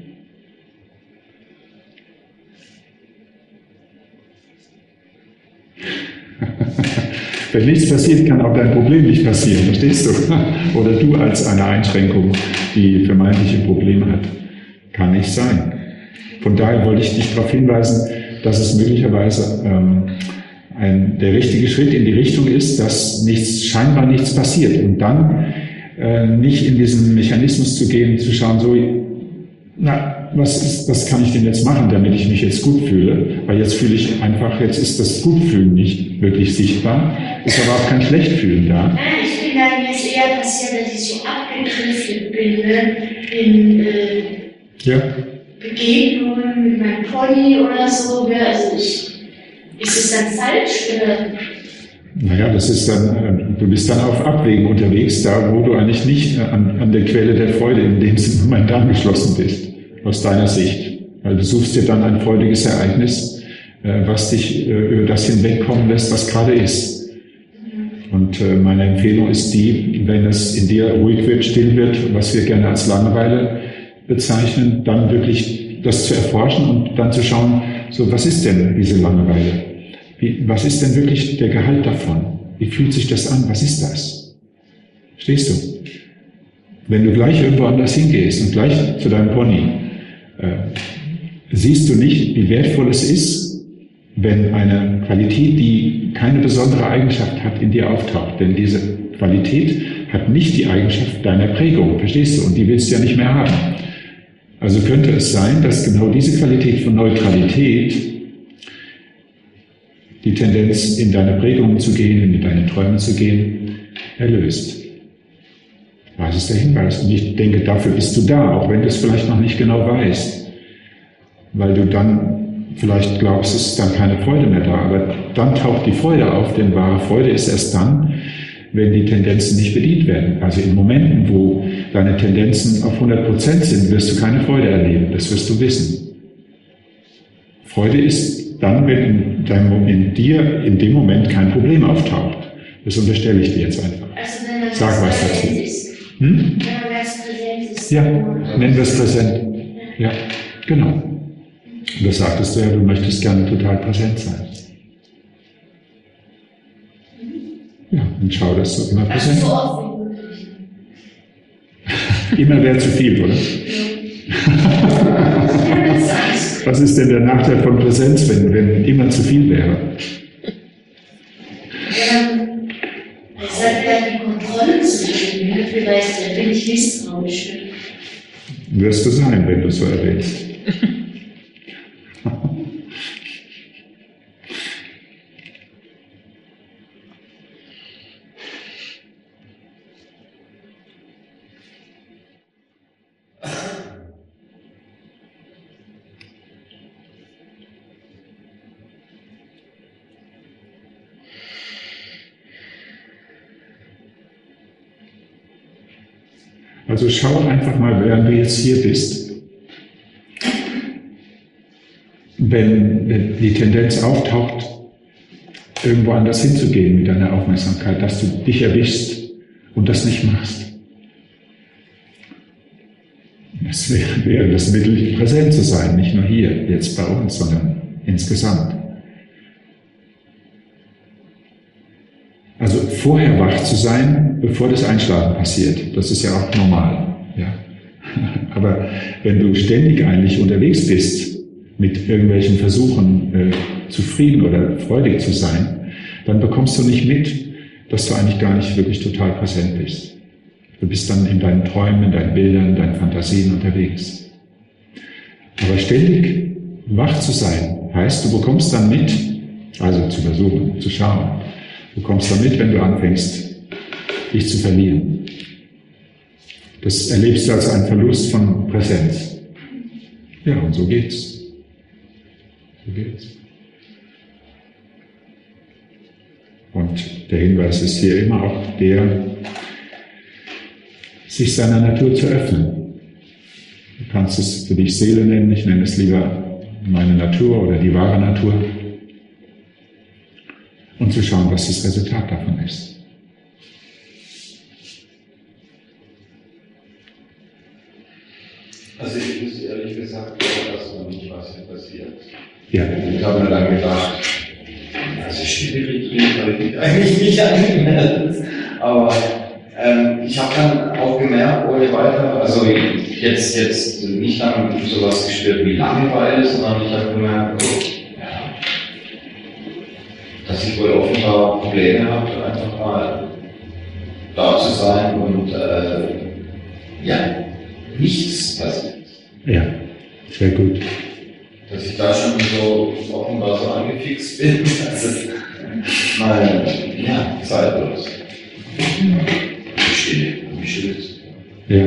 Wenn nichts passiert, kann auch dein Problem nicht passieren, verstehst du? Oder du als eine Einschränkung, die vermeintliche Probleme hat. Kann nicht sein. Von daher wollte ich dich darauf hinweisen, dass es möglicherweise ähm, ein, der richtige Schritt in die Richtung ist, dass nichts, scheinbar nichts passiert. Und dann äh, nicht in diesen Mechanismus zu gehen, zu schauen, so, na, was, ist, was kann ich denn jetzt machen, damit ich mich jetzt gut fühle? Weil jetzt fühle ich einfach, jetzt ist das Gutfühlen nicht wirklich sichtbar, ist aber auch kein Schlechtfühlen da. Nein, ich bin dann jetzt eher passiert, dass ich so abgedriftet bin, ne? in äh, Ja. Begegnungen mit meinem Pony oder so. Ne? Also ich, ist es dann falsch? Oder? Naja, das ist dann, du bist dann auf Abwägen unterwegs, da wo du eigentlich nicht an, an der Quelle der Freude in dem Sinne Moment angeschlossen bist, aus deiner Sicht. Weil du suchst dir dann ein freudiges Ereignis, was dich über das hinwegkommen lässt, was gerade ist. Und meine Empfehlung ist die, wenn es in dir ruhig wird, still wird, was wir gerne als Langeweile bezeichnen, dann wirklich das zu erforschen und dann zu schauen, so was ist denn diese Langeweile? Wie, was ist denn wirklich der Gehalt davon? Wie fühlt sich das an? Was ist das? Verstehst du? Wenn du gleich irgendwo anders hingehst und gleich zu deinem Pony, äh, siehst du nicht, wie wertvoll es ist, wenn eine Qualität, die keine besondere Eigenschaft hat, in dir auftaucht. Denn diese Qualität hat nicht die Eigenschaft deiner Prägung, verstehst du? Und die willst du ja nicht mehr haben. Also könnte es sein, dass genau diese Qualität von Neutralität die Tendenz, in deine Prägungen zu gehen, in deine Träume zu gehen, erlöst. Das ist der Hinweis. Und ich denke, dafür bist du da, auch wenn du es vielleicht noch nicht genau weißt. Weil du dann vielleicht glaubst, es ist dann keine Freude mehr da. Aber dann taucht die Freude auf, denn wahre Freude ist erst dann, wenn die Tendenzen nicht bedient werden. Also in Momenten, wo deine Tendenzen auf hundert Prozent sind, wirst du keine Freude erleben. Das wirst du wissen. Freude ist dann, wenn in, deinem, in dir in dem Moment kein Problem auftaucht. Das unterstelle ich dir jetzt einfach. Also wenn man Sag was dazu. präsent ist. Hm? Wenn man ganz präsent ist. Ja, nennen wir es präsent. Ja, genau. Und das sagtest du ja, du möchtest gerne total präsent sein. Ja, und schau, dass du immer präsent Also so bist. oft wie möglich. Immer wäre zu viel, oder? Was ist denn der Nachteil von Präsenz, wenn, wenn immer zu viel wäre? Ähm, es hat ja die Kontrolle zu geben. Vielleicht da bin ich misstrauisch. Wirst du sein, wenn du so erwähnst. Also schau einfach mal, während du jetzt hier bist, wenn, wenn die Tendenz auftaucht, irgendwo anders hinzugehen mit deiner Aufmerksamkeit, dass du dich erwischst und das nicht machst. Das wäre, wäre das Mittel, präsent zu sein, nicht nur hier, jetzt bei uns, sondern insgesamt. Also vorher wach zu sein, bevor das Einschlafen passiert, das ist ja auch normal. Ja. Aber wenn du ständig eigentlich unterwegs bist, mit irgendwelchen Versuchen äh, zufrieden oder freudig zu sein, dann bekommst du nicht mit, dass du eigentlich gar nicht wirklich total präsent bist. Du bist dann in deinen Träumen, in deinen Bildern, in deinen Fantasien unterwegs. Aber ständig wach zu sein, heißt, du bekommst dann mit, also zu versuchen, zu schauen, du kommst dann mit, wenn du anfängst, dich zu verlieren. Das erlebst du als einen Verlust von Präsenz. Ja, und so geht's. So geht's. Und der Hinweis ist hier immer auch der, sich seiner Natur zu öffnen. Du kannst es für dich Seele nennen, ich nenne es lieber meine Natur oder die wahre Natur. Und zu schauen, was das Resultat davon ist. Also ich wusste ehrlich gesagt, dass noch nicht was hier passiert. Ja. Ich habe mir dann gedacht, also Stille Retreat habe ich eigentlich nicht angemeldet. Aber ähm, ich habe dann auch gemerkt, ohne weiter, also jetzt, jetzt nicht dann sowas gespürt wie Langeweile, sondern ich habe gemerkt, oh, ja, dass ich wohl offenbar Probleme habe, einfach mal da zu sein und äh, ja, nichts passiert. Ja, sehr gut. Dass ich da schon so offenbar so angefixt bin, dass es mal, ja, zeitlos. Stille, wie still ist. Ja.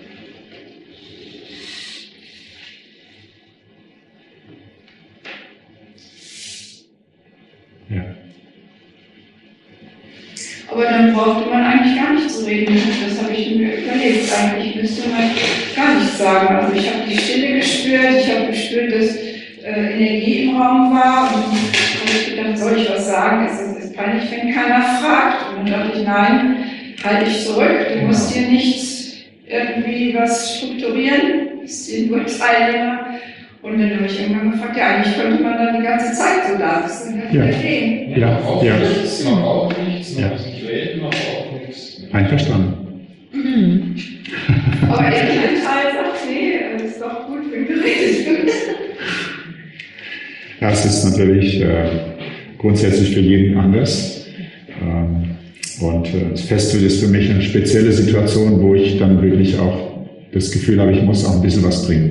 Ja. Aber dann brauchte man eigentlich gar nicht zu reden. Das habe ich mir überlegt. Eigentlich müsste man gar nichts sagen. Also ich habe die Stille gespürt, ich habe gespürt, dass äh, Energie im Raum war und habe ich gedacht, soll ich was sagen? Ist das ist peinlich, wenn keiner fragt? Und dann dachte ich, nein, halt dich zurück. Du musst dir nichts irgendwie was strukturieren, bist dir nur Teilnehmer. Und dann habe ich irgendwann gefragt, ja, eigentlich könnte man dann die ganze Zeit so da sitzen und Ja. wieder gehen. Ja, Man braucht ja. nichts, man braucht nichts, man Ja. muss nicht reden, man braucht nichts. Einverstanden. Aber der kleine Teil sagt, nee, das ist doch gut, wenn geredet wird. Ja, es ist natürlich äh, grundsätzlich für jeden anders. Ähm, und äh, das Festival ist für mich eine spezielle Situation, wo ich dann wirklich auch das Gefühl habe, ich muss auch ein bisschen was bringen.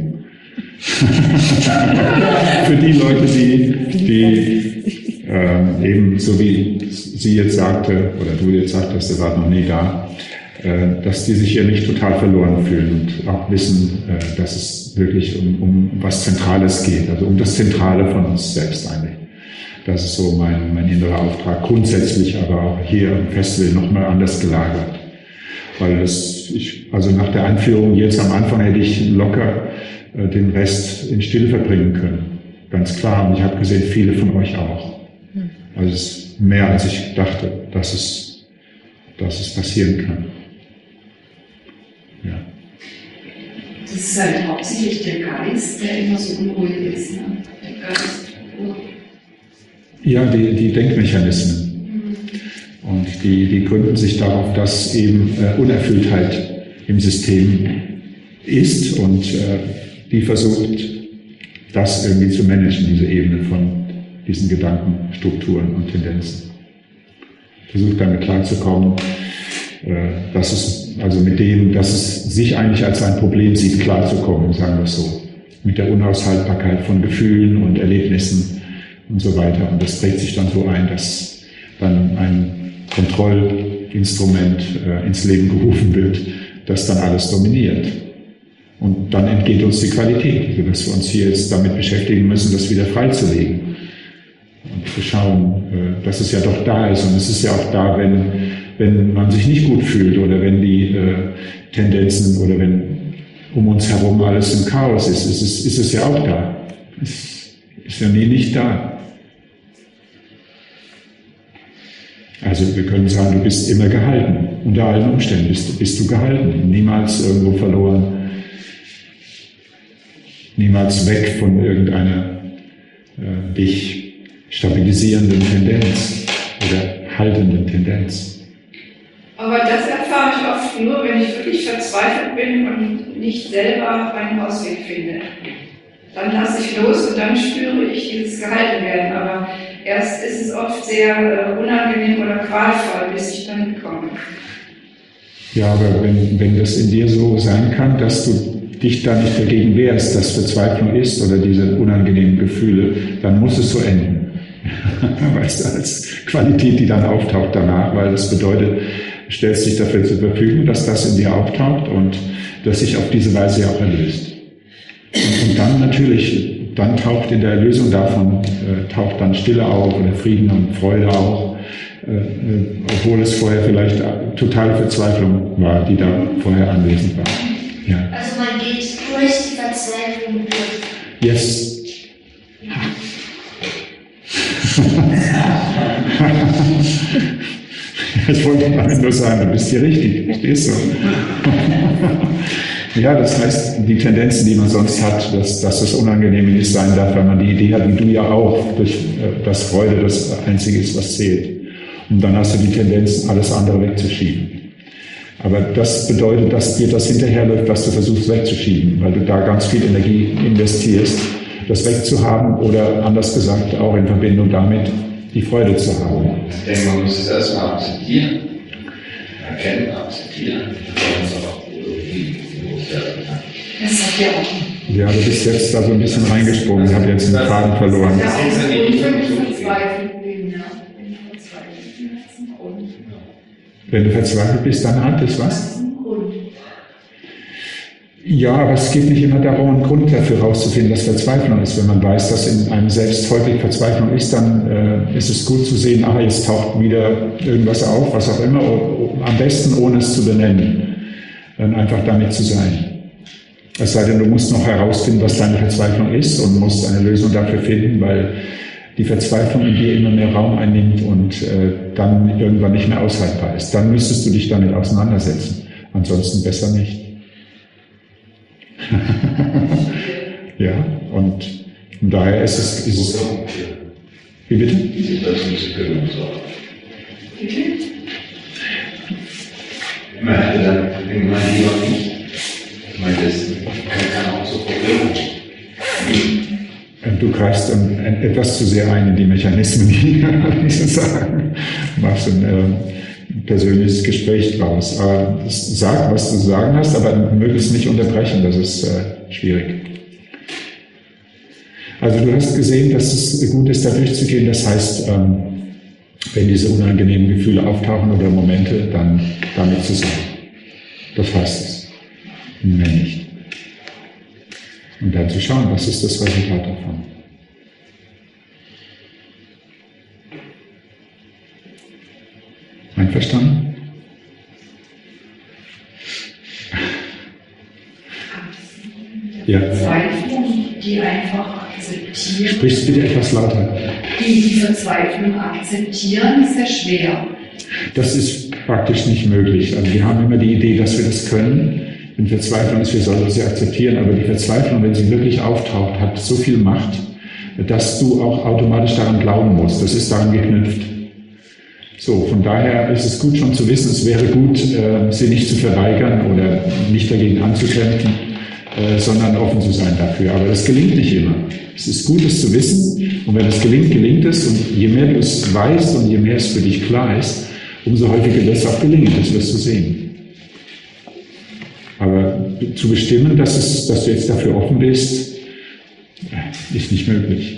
Für die Leute, die, die ähm, eben, so wie sie jetzt sagte, oder du jetzt sagtest, ihr wart noch nie da, äh, dass die sich hier nicht total verloren fühlen und auch wissen, äh, dass es wirklich um, um was Zentrales geht, also um das Zentrale von uns selbst eigentlich. Das ist so mein, mein innerer Auftrag, grundsätzlich aber auch hier im Festival nochmal anders gelagert. Weil das, ich, also nach der Einführung jetzt am Anfang hätte ich locker äh, den Rest in Stille verbringen können. ganz klar. Und ich habe gesehen, viele von euch auch. Also es ist mehr, als ich dachte, dass es, dass es passieren kann. Ja. Das ist halt hauptsächlich der Geist, der immer so unruhig ist. Ne? Der Geist. Ja, die, die Denkmechanismen. Und die, die gründen sich darauf, dass eben äh, Unerfülltheit im System ist und äh, die versucht, das irgendwie zu managen, diese Ebene von diesen Gedankenstrukturen und Tendenzen. Versucht damit klarzukommen, äh, dass es, also mit dem, dass es sich eigentlich als ein Problem sieht, klarzukommen, sagen wir es so. Mit der Unaushaltbarkeit von Gefühlen und Erlebnissen und so weiter. Und das prägt sich dann so ein, dass dann ein Kontrollinstrument äh, ins Leben gerufen wird, das dann alles dominiert. Und dann entgeht uns die Qualität, sodass wir uns hier jetzt damit beschäftigen müssen, das wieder freizulegen. Und zu schauen, äh, dass es ja doch da ist. Und es ist ja auch da, wenn, wenn man sich nicht gut fühlt oder wenn die äh, Tendenzen oder wenn um uns herum alles im Chaos ist, ist es, ist es ja auch da. Es ist ja nie nicht da. Also wir können sagen, du bist immer gehalten. Unter allen Umständen bist, bist du gehalten. Niemals irgendwo verloren. Niemals weg von irgendeiner äh, dich stabilisierenden Tendenz oder haltenden Tendenz. Aber das erfahre ich oft nur, wenn ich wirklich verzweifelt bin und nicht selber einen Ausweg finde. Dann lasse ich los und dann spüre ich dieses Gehaltenwerden. Aber erst ist es oft sehr äh, unangenehm oder qualvoll, bis ich dann komme. Ja, aber wenn, wenn das in dir so sein kann, dass du dich da nicht dagegen wehrst, dass Verzweiflung ist oder diese unangenehmen Gefühle, dann muss es so enden. Weißt du, als Qualität, die dann auftaucht danach, weil das bedeutet, du stellst dich dafür zur Verfügung, dass das in dir auftaucht und das sich auf diese Weise ja auch erlöst. Und, und dann natürlich, dann taucht in der Erlösung davon, äh, taucht dann Stille auf oder Frieden und Freude auf, äh, äh, obwohl es vorher vielleicht totale Verzweiflung war, die da vorher anwesend war. Ja. Also man geht durch die Verzweiflung durch. Yes. Ich wollte damit nur sagen, du bist hier richtig, verstehst du? Ja, das heißt, die Tendenzen, die man sonst hat, dass, dass das Unangenehme nicht sein darf, weil man die Idee hat, wie du ja auch, durch, dass Freude das Einzige ist, was zählt. Und dann hast du die Tendenz, alles andere wegzuschieben. Aber das bedeutet, dass dir das hinterherläuft, was du versuchst wegzuschieben, weil du da ganz viel Energie investierst, das wegzuhaben oder anders gesagt auch in Verbindung damit die Freude zu haben. Ich denke, man muss es erstmal akzeptieren, erkennen, akzeptieren. Das hat ja auch. Ja, du bist jetzt da so ein bisschen reingesprungen, ich habe jetzt den Faden verloren. Ja, auch verzweifelt bin, ja. Wenn du verzweifelt bist, dann hat es was? Ja, aber es geht nicht immer darum, einen Grund dafür herauszufinden, dass Verzweiflung ist. Wenn man weiß, dass in einem selbst häufig Verzweiflung ist, dann äh, ist es gut zu sehen, ah, jetzt taucht wieder irgendwas auf, was auch immer, am besten ohne es zu benennen, dann einfach damit zu sein. Es sei denn, du musst noch herausfinden, was deine Verzweiflung ist und musst eine Lösung dafür finden, weil die Verzweiflung in dir immer mehr Raum einnimmt und äh, dann irgendwann nicht mehr aushaltbar ist. Dann müsstest du dich damit auseinandersetzen. Ansonsten besser nicht. Ja, und, und daher ist es, ist es. Wie bitte? Man hätte dann irgendwann lieber nicht. Ich meine, das kann auch so Probleme. Du greifst um, etwas zu sehr ein in die Mechanismen, die ich sagen. Du machst ein äh, persönliches Gespräch draus. Aber sag, was du zu sagen hast, aber möglichst nicht unterbrechen, das ist äh, schwierig. Also du hast gesehen, dass es gut ist, da durchzugehen. Das heißt, ähm, wenn diese unangenehmen Gefühle auftauchen oder Momente, dann damit zu sein. Das heißt es. Mehr nicht. Und dann zu schauen, was ist das Resultat davon. Einverstanden? Ja. Verzweiflung, die einfach akzeptieren. Sprichst bitte etwas lauter. Die die Verzweiflung akzeptieren, ist sehr schwer. Das ist praktisch nicht möglich. Also wir haben immer die Idee, dass wir das können. Wenn Verzweiflung ist, wir sollten sie akzeptieren, aber die Verzweiflung, wenn sie wirklich auftaucht, hat so viel Macht, dass du auch automatisch daran glauben musst. Das ist daran geknüpft. So, von daher ist es gut schon zu wissen, es wäre gut, äh, sie nicht zu verweigern oder nicht dagegen anzukämpfen, äh, sondern offen zu sein dafür. Aber das gelingt nicht immer. Es ist gut, es zu wissen, und wenn es gelingt, gelingt es. Und je mehr du es weißt und je mehr es für dich klar ist, umso häufiger wird es auch gelingen, das wirst du sehen. Aber zu bestimmen, dass, es, dass du jetzt dafür offen bist, ist nicht möglich.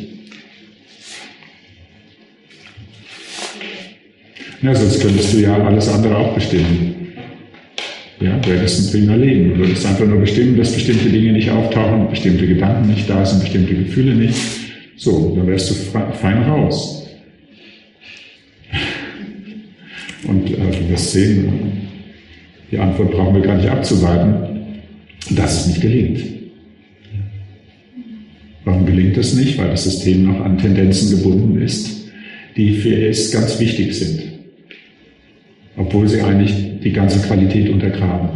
Ja, sonst könntest du ja alles andere auch bestimmen. Ja, du hättest ein prima Leben. Du würdest einfach nur bestimmen, dass bestimmte Dinge nicht auftauchen, bestimmte Gedanken nicht da sind, bestimmte Gefühle nicht. So, dann wärst du fein raus. Und äh, du wirst sehen, die Antwort brauchen wir gar nicht abzuwarten, dass es nicht gelingt. Warum gelingt es nicht? Weil das System noch an Tendenzen gebunden ist, die für es ganz wichtig sind, obwohl sie eigentlich die ganze Qualität untergraben.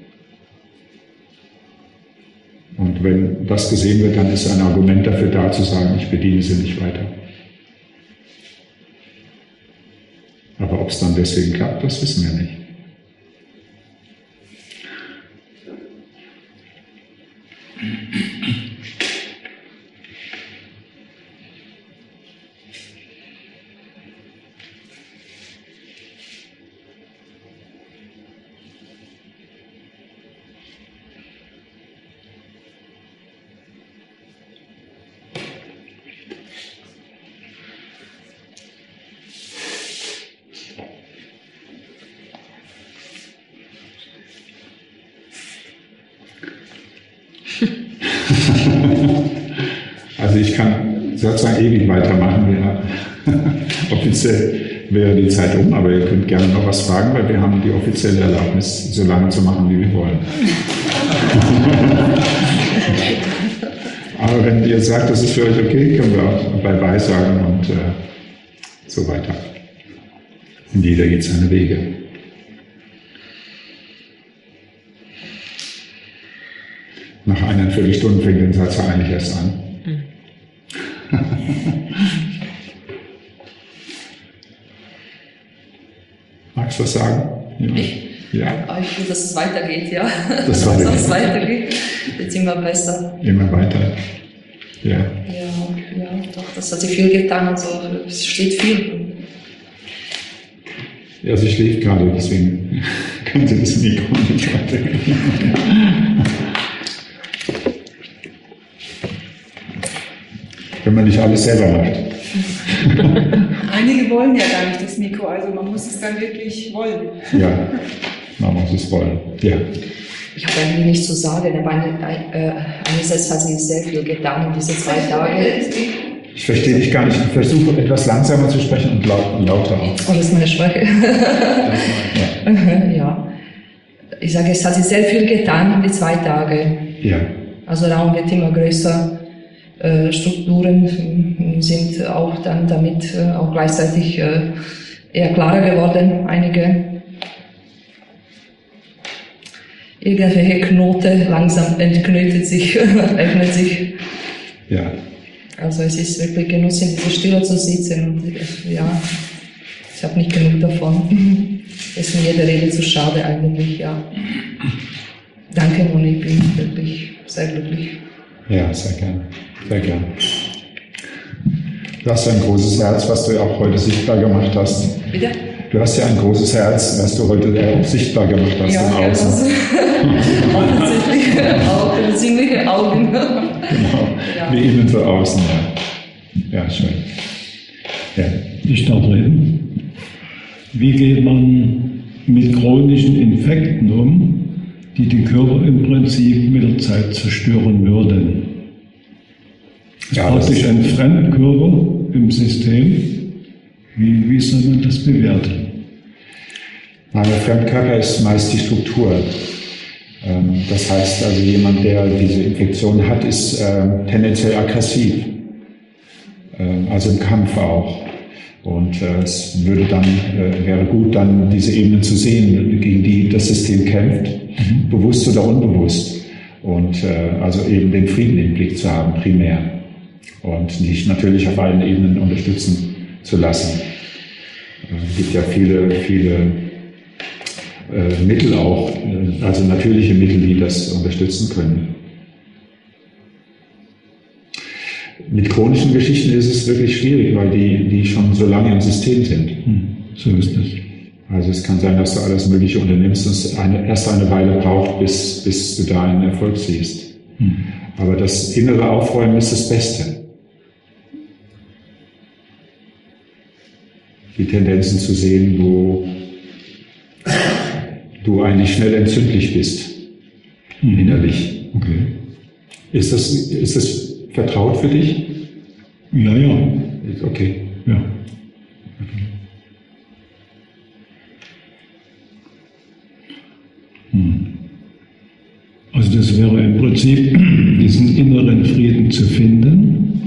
Und wenn das gesehen wird, dann ist ein Argument dafür da, zu sagen, ich bediene sie nicht weiter. Aber ob es dann deswegen klappt, das wissen wir nicht. Also ich kann sozusagen ewig weitermachen. Ja. Offiziell wäre die Zeit um, aber ihr könnt gerne noch was fragen, weil wir haben die offizielle Erlaubnis, so lange zu machen, wie wir wollen. Aber wenn ihr sagt, das ist für euch okay, können wir auch Bye-bye sagen und äh, so weiter. Und jeder geht seine Wege. Nach einer Viertelstunde fängt der Satz ja eigentlich erst an. Magst du was sagen? Ja. Ich? Ja. Aber ich will, dass es weitergeht, ja. Das weitergeht. Dass es weitergeht, wird immer besser. Immer weiter. Ja. Ja, ja, doch, das hat sich viel getan und so. Es steht viel. Ja, sie schläft gerade, deswegen kann sie das Mikro nicht weitergeben. Wenn man nicht alles selber macht. Einige wollen ja gar nicht das Mikro, also man muss es dann wirklich wollen. Ja, man muss es wollen. Ja. Ich habe eigentlich nichts zu sagen, aber äh, einerseits hat sie sehr viel getan in diese zwei Tage. Ich verstehe dich gar nicht. Ich versuche etwas langsamer zu sprechen und laut, lauter auch. Oh, das ist meine Schwäche. Ja. Ja. Ich sage, es hat sich sehr viel getan in die zwei Tage. Ja. Also Raum wird immer größer. Strukturen sind auch dann damit auch gleichzeitig eher klarer geworden, einige. Irgendwelche Knoten langsam entknotet sich, öffnet sich. Ja. Also es ist wirklich Genuss, in dieser Stille zu sitzen. Und ja, ich habe nicht genug davon. Es ist mir jede Rede zu schade eigentlich, ja. Danke, Moni, ich bin wirklich sehr glücklich. Ja, sehr gerne. Sehr gerne. Du hast ja ein großes Herz, was du ja auch heute sichtbar gemacht hast. Bitte? Du hast ja ein großes Herz, was du heute auch sichtbar gemacht hast ja, im Außen. Offensichtlich auch sinnliche Augen. Genau, Ja. wie innen so außen. Ja, ja schön. Ja. Ich darf reden. Wie geht man mit chronischen Infekten um, die den Körper im Prinzip mit der Zeit zerstören würden? Ja, Praktisch ein Fremdkörper im System. Wie, wie soll man das bewerten? Der Fremdkörper ist meist die Struktur. Ähm, das heißt also, jemand, der diese Infektion hat, ist äh, tendenziell aggressiv, äh, also im Kampf auch. Und äh, es würde dann, äh, wäre gut, dann diese Ebenen zu sehen, gegen die das System kämpft, mhm. bewusst oder unbewusst. Und äh, also eben den Frieden im Blick zu haben, primär. Und dich natürlich auf allen Ebenen unterstützen zu lassen. Es gibt ja viele, viele äh, Mittel auch, also natürliche Mittel, die das unterstützen können. Mit chronischen Geschichten ist es wirklich schwierig, weil die, die schon so lange im System sind. So ist es. Also es kann sein, dass du alles Mögliche unternimmst und es eine, erst eine Weile braucht, bis, bis du da einen Erfolg siehst. Hm. Aber das innere Aufräumen ist das Beste. Die Tendenzen zu sehen, wo du eigentlich schnell entzündlich bist, hm. innerlich. Okay. Ist das, ist das vertraut für dich? Ja, ja. Okay. Ja. Hm. Also das wäre im Prinzip, diesen inneren Frieden zu finden.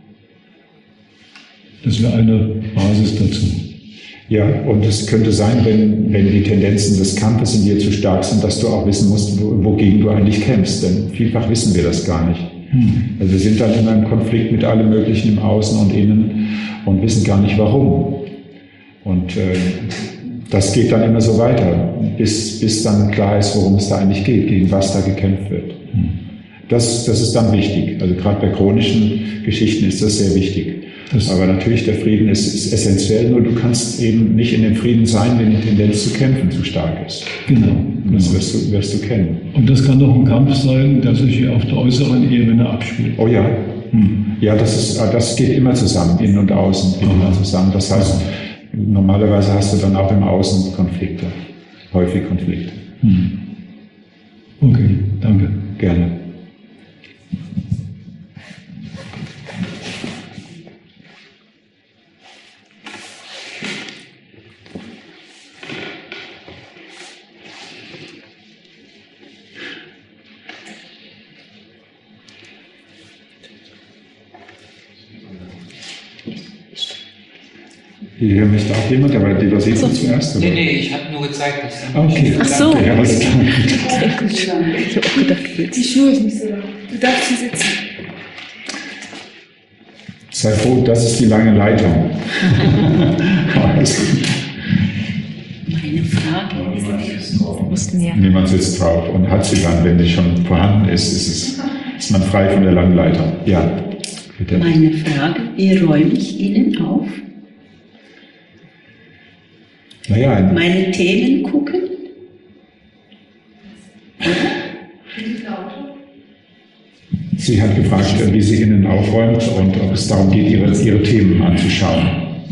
Das wäre eine Basis dazu. Ja, und es könnte sein, wenn, wenn die Tendenzen des Kampfes in dir zu stark sind, dass du auch wissen musst, wogegen du eigentlich kämpfst. Denn vielfach wissen wir das gar nicht. Also wir sind dann immer im Konflikt mit allem Möglichen im Außen und Innen und wissen gar nicht warum. Und äh, das geht dann immer so weiter, bis, bis dann klar ist, worum es da eigentlich geht, gegen was da gekämpft wird. Das, das ist dann wichtig. Also gerade bei chronischen Geschichten ist das sehr wichtig. Das Aber natürlich, der Frieden ist, ist essentiell, nur du kannst eben nicht in dem Frieden sein, wenn die Tendenz zu kämpfen zu stark ist. Genau. Das genau. wirst du, wirst du kennen. Und das kann doch ein Kampf sein, der sich hier auf der äußeren Ebene abspielt. Oh ja. Hm. Ja, das, ist, das geht immer zusammen, innen und außen geht immer zusammen. Das heißt, normalerweise hast du dann auch im Außen Konflikte, häufig Konflikte. Hm. Okay, danke. Gerne. Hier möchte auch jemand, aber die was so. zuerst, oder? Nee, nee, ich habe nur gezeigt, dass... Okay. Ach so. Ja, alles klar. Ich habe auch gedacht, die Schuhe ist nicht so lang. Du darfst hier sitzen. Sei froh, das ist die lange Leitung. Alles gut. Meine Frage ist, niemand sitzt drauf und hat sie dann, wenn die schon vorhanden ist, ist, es, ist man frei von der langen Leitung. Ja, bitte. Meine Frage, wie räume ich Ihnen auf? Naja, meine Themen gucken? Sie hat gefragt, wie sie innen aufräumt und ob es darum geht, ihre, ihre Themen anzuschauen.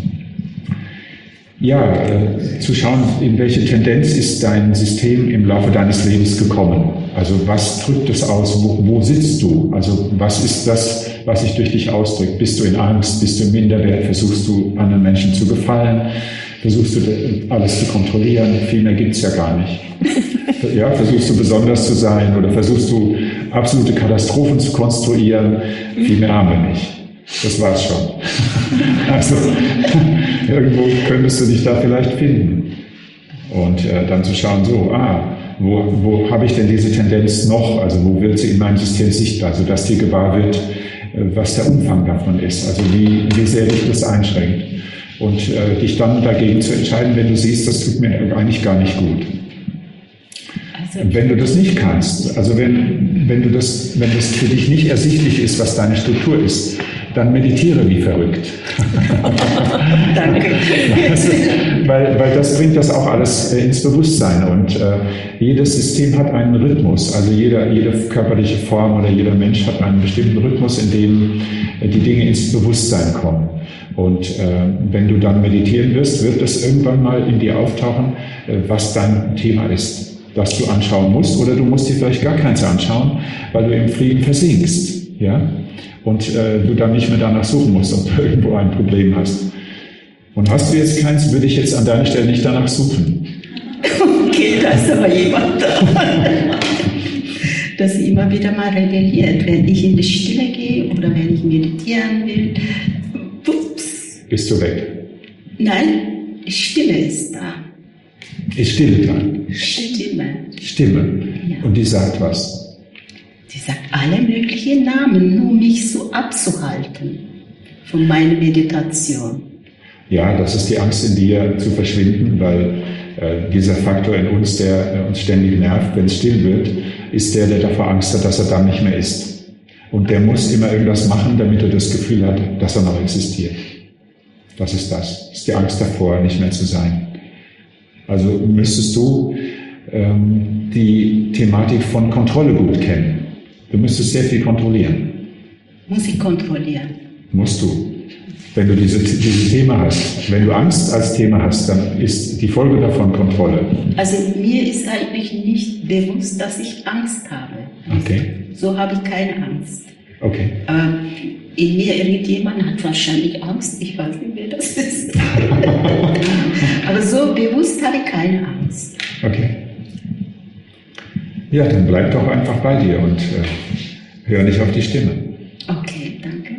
Ja, äh, zu schauen, in welche Tendenz ist dein System im Laufe deines Lebens gekommen. Also was drückt es aus? Wo, wo sitzt du? Also was ist das, was sich durch dich ausdrückt? Bist du in Angst? Bist du im Minderwert? Versuchst du anderen Menschen zu gefallen? Versuchst du alles zu kontrollieren? Viel mehr gibt es ja gar nicht. Ja, versuchst du besonders zu sein oder versuchst du absolute Katastrophen zu konstruieren? Viel mehr haben wir nicht. Das war's schon. Also irgendwo könntest du dich da vielleicht finden. Und äh, dann zu schauen, so, ah, wo, wo habe ich denn diese Tendenz noch? Also wo wird sie in meinem System sichtbar, sodass dir gewahr wird, äh, was der Umfang davon ist. Also wie, wie sehr dich das einschränkt. Und äh, dich dann dagegen zu entscheiden, wenn du siehst, das tut mir eigentlich gar nicht gut. Also, wenn du das nicht kannst, also wenn, wenn, du das, wenn das für dich nicht ersichtlich ist, was deine Struktur ist, dann meditiere wie verrückt. Danke. Also, weil, weil das bringt das auch alles äh, ins Bewusstsein. Und äh, jedes System hat einen Rhythmus. Also jeder, jede körperliche Form oder jeder Mensch hat einen bestimmten Rhythmus, in dem äh, die Dinge ins Bewusstsein kommen. Und äh, wenn du dann meditieren wirst, wird es irgendwann mal in dir auftauchen, äh, was dein Thema ist, das du anschauen musst. Oder du musst dir vielleicht gar keins anschauen, weil du im Frieden versinkst. Ja? Und äh, du dann nicht mehr danach suchen musst, ob du irgendwo ein Problem hast. Und hast du jetzt keins, würde ich jetzt an deiner Stelle nicht danach suchen. Okay, da ist aber jemand da. dass sie immer wieder mal rebelliert, wenn ich in die Stille gehe oder wenn ich meditieren will. Ups. Bist du weg? Nein, die Stille ist da. Ist Stille da? Stimme. Stimme. Ja. Und die sagt was? Die sagt alle möglichen Namen, nur mich so abzuhalten von meiner Meditation. Ja, das ist die Angst in dir zu verschwinden, weil äh, dieser Faktor in uns, der äh, uns ständig nervt, wenn es still wird, ist der, der davor Angst hat, dass er dann nicht mehr ist. Und der muss immer irgendwas machen, damit er das Gefühl hat, dass er noch existiert. Das ist das. Das ist die Angst davor, nicht mehr zu sein. Also müsstest du ähm, die Thematik von Kontrolle gut kennen. Du müsstest sehr viel kontrollieren. Muss ich kontrollieren? Musst du. Wenn du diese, dieses Thema hast, wenn du Angst als Thema hast, dann ist die Folge davon Kontrolle. Also mir ist eigentlich nicht bewusst, dass ich Angst habe. Okay. So habe ich keine Angst. Okay. Aber in mir irgendjemand hat wahrscheinlich Angst. Ich weiß nicht, wer das ist. Aber so bewusst habe ich keine Angst. Okay. Ja, dann bleib doch einfach bei dir und äh, hör nicht auf die Stimme. Okay, danke.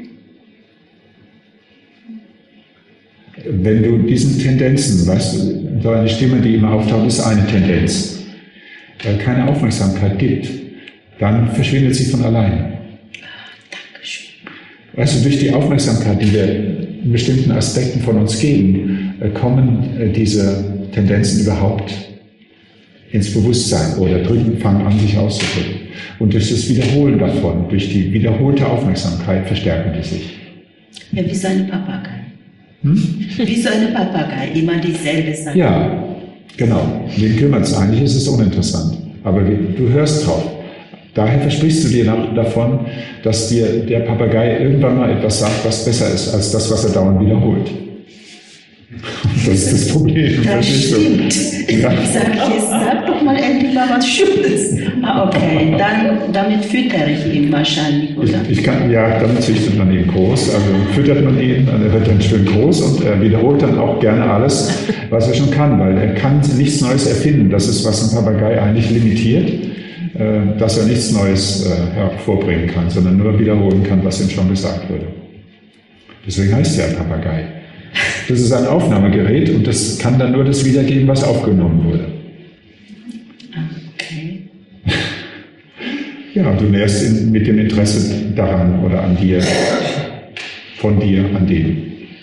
Wenn du diesen Tendenzen, weißt du, so eine Stimme, die immer auftaucht, ist eine Tendenz, weil keine Aufmerksamkeit gibt, dann verschwindet sie von alleine. Dankeschön. Weißt du, durch die Aufmerksamkeit, die wir in bestimmten Aspekten von uns geben, kommen diese Tendenzen überhaupt ins Bewusstsein oder drücken, fangen an, sich auszudrücken. Und durch das Wiederholen davon, durch die wiederholte Aufmerksamkeit, verstärken die sich. Ja, wie so ein Papagei. Hm? Wie so eine Papagei, immer dieselbe Sache. Ja, genau. Wen kümmert es? Eigentlich ist es uninteressant. Aber du hörst drauf. Daher versprichst du dir davon, dass dir der Papagei irgendwann mal etwas sagt, was besser ist als das, was er dauernd wiederholt. Das ist das Problem. Das stimmt. Ja. Ich sage jetzt, sag doch mal endlich mal was Schönes. Ah, okay, dann, damit füttere ich ihn wahrscheinlich, oder? Ich, ich kann, ja, damit züchtet man ihn groß. Also füttert man ihn, er wird dann schön groß und er wiederholt dann auch gerne alles, was er schon kann, weil er kann nichts Neues erfinden. Das ist, was ein Papagei eigentlich limitiert, äh, dass er nichts Neues äh, hervorbringen kann, sondern nur wiederholen kann, was ihm schon gesagt wurde. Deswegen heißt er Papagei. Das ist ein Aufnahmegerät und das kann dann nur das wiedergeben, was aufgenommen wurde. Okay. Ja, du nährst in, mit dem Interesse daran oder an dir, von dir an dem.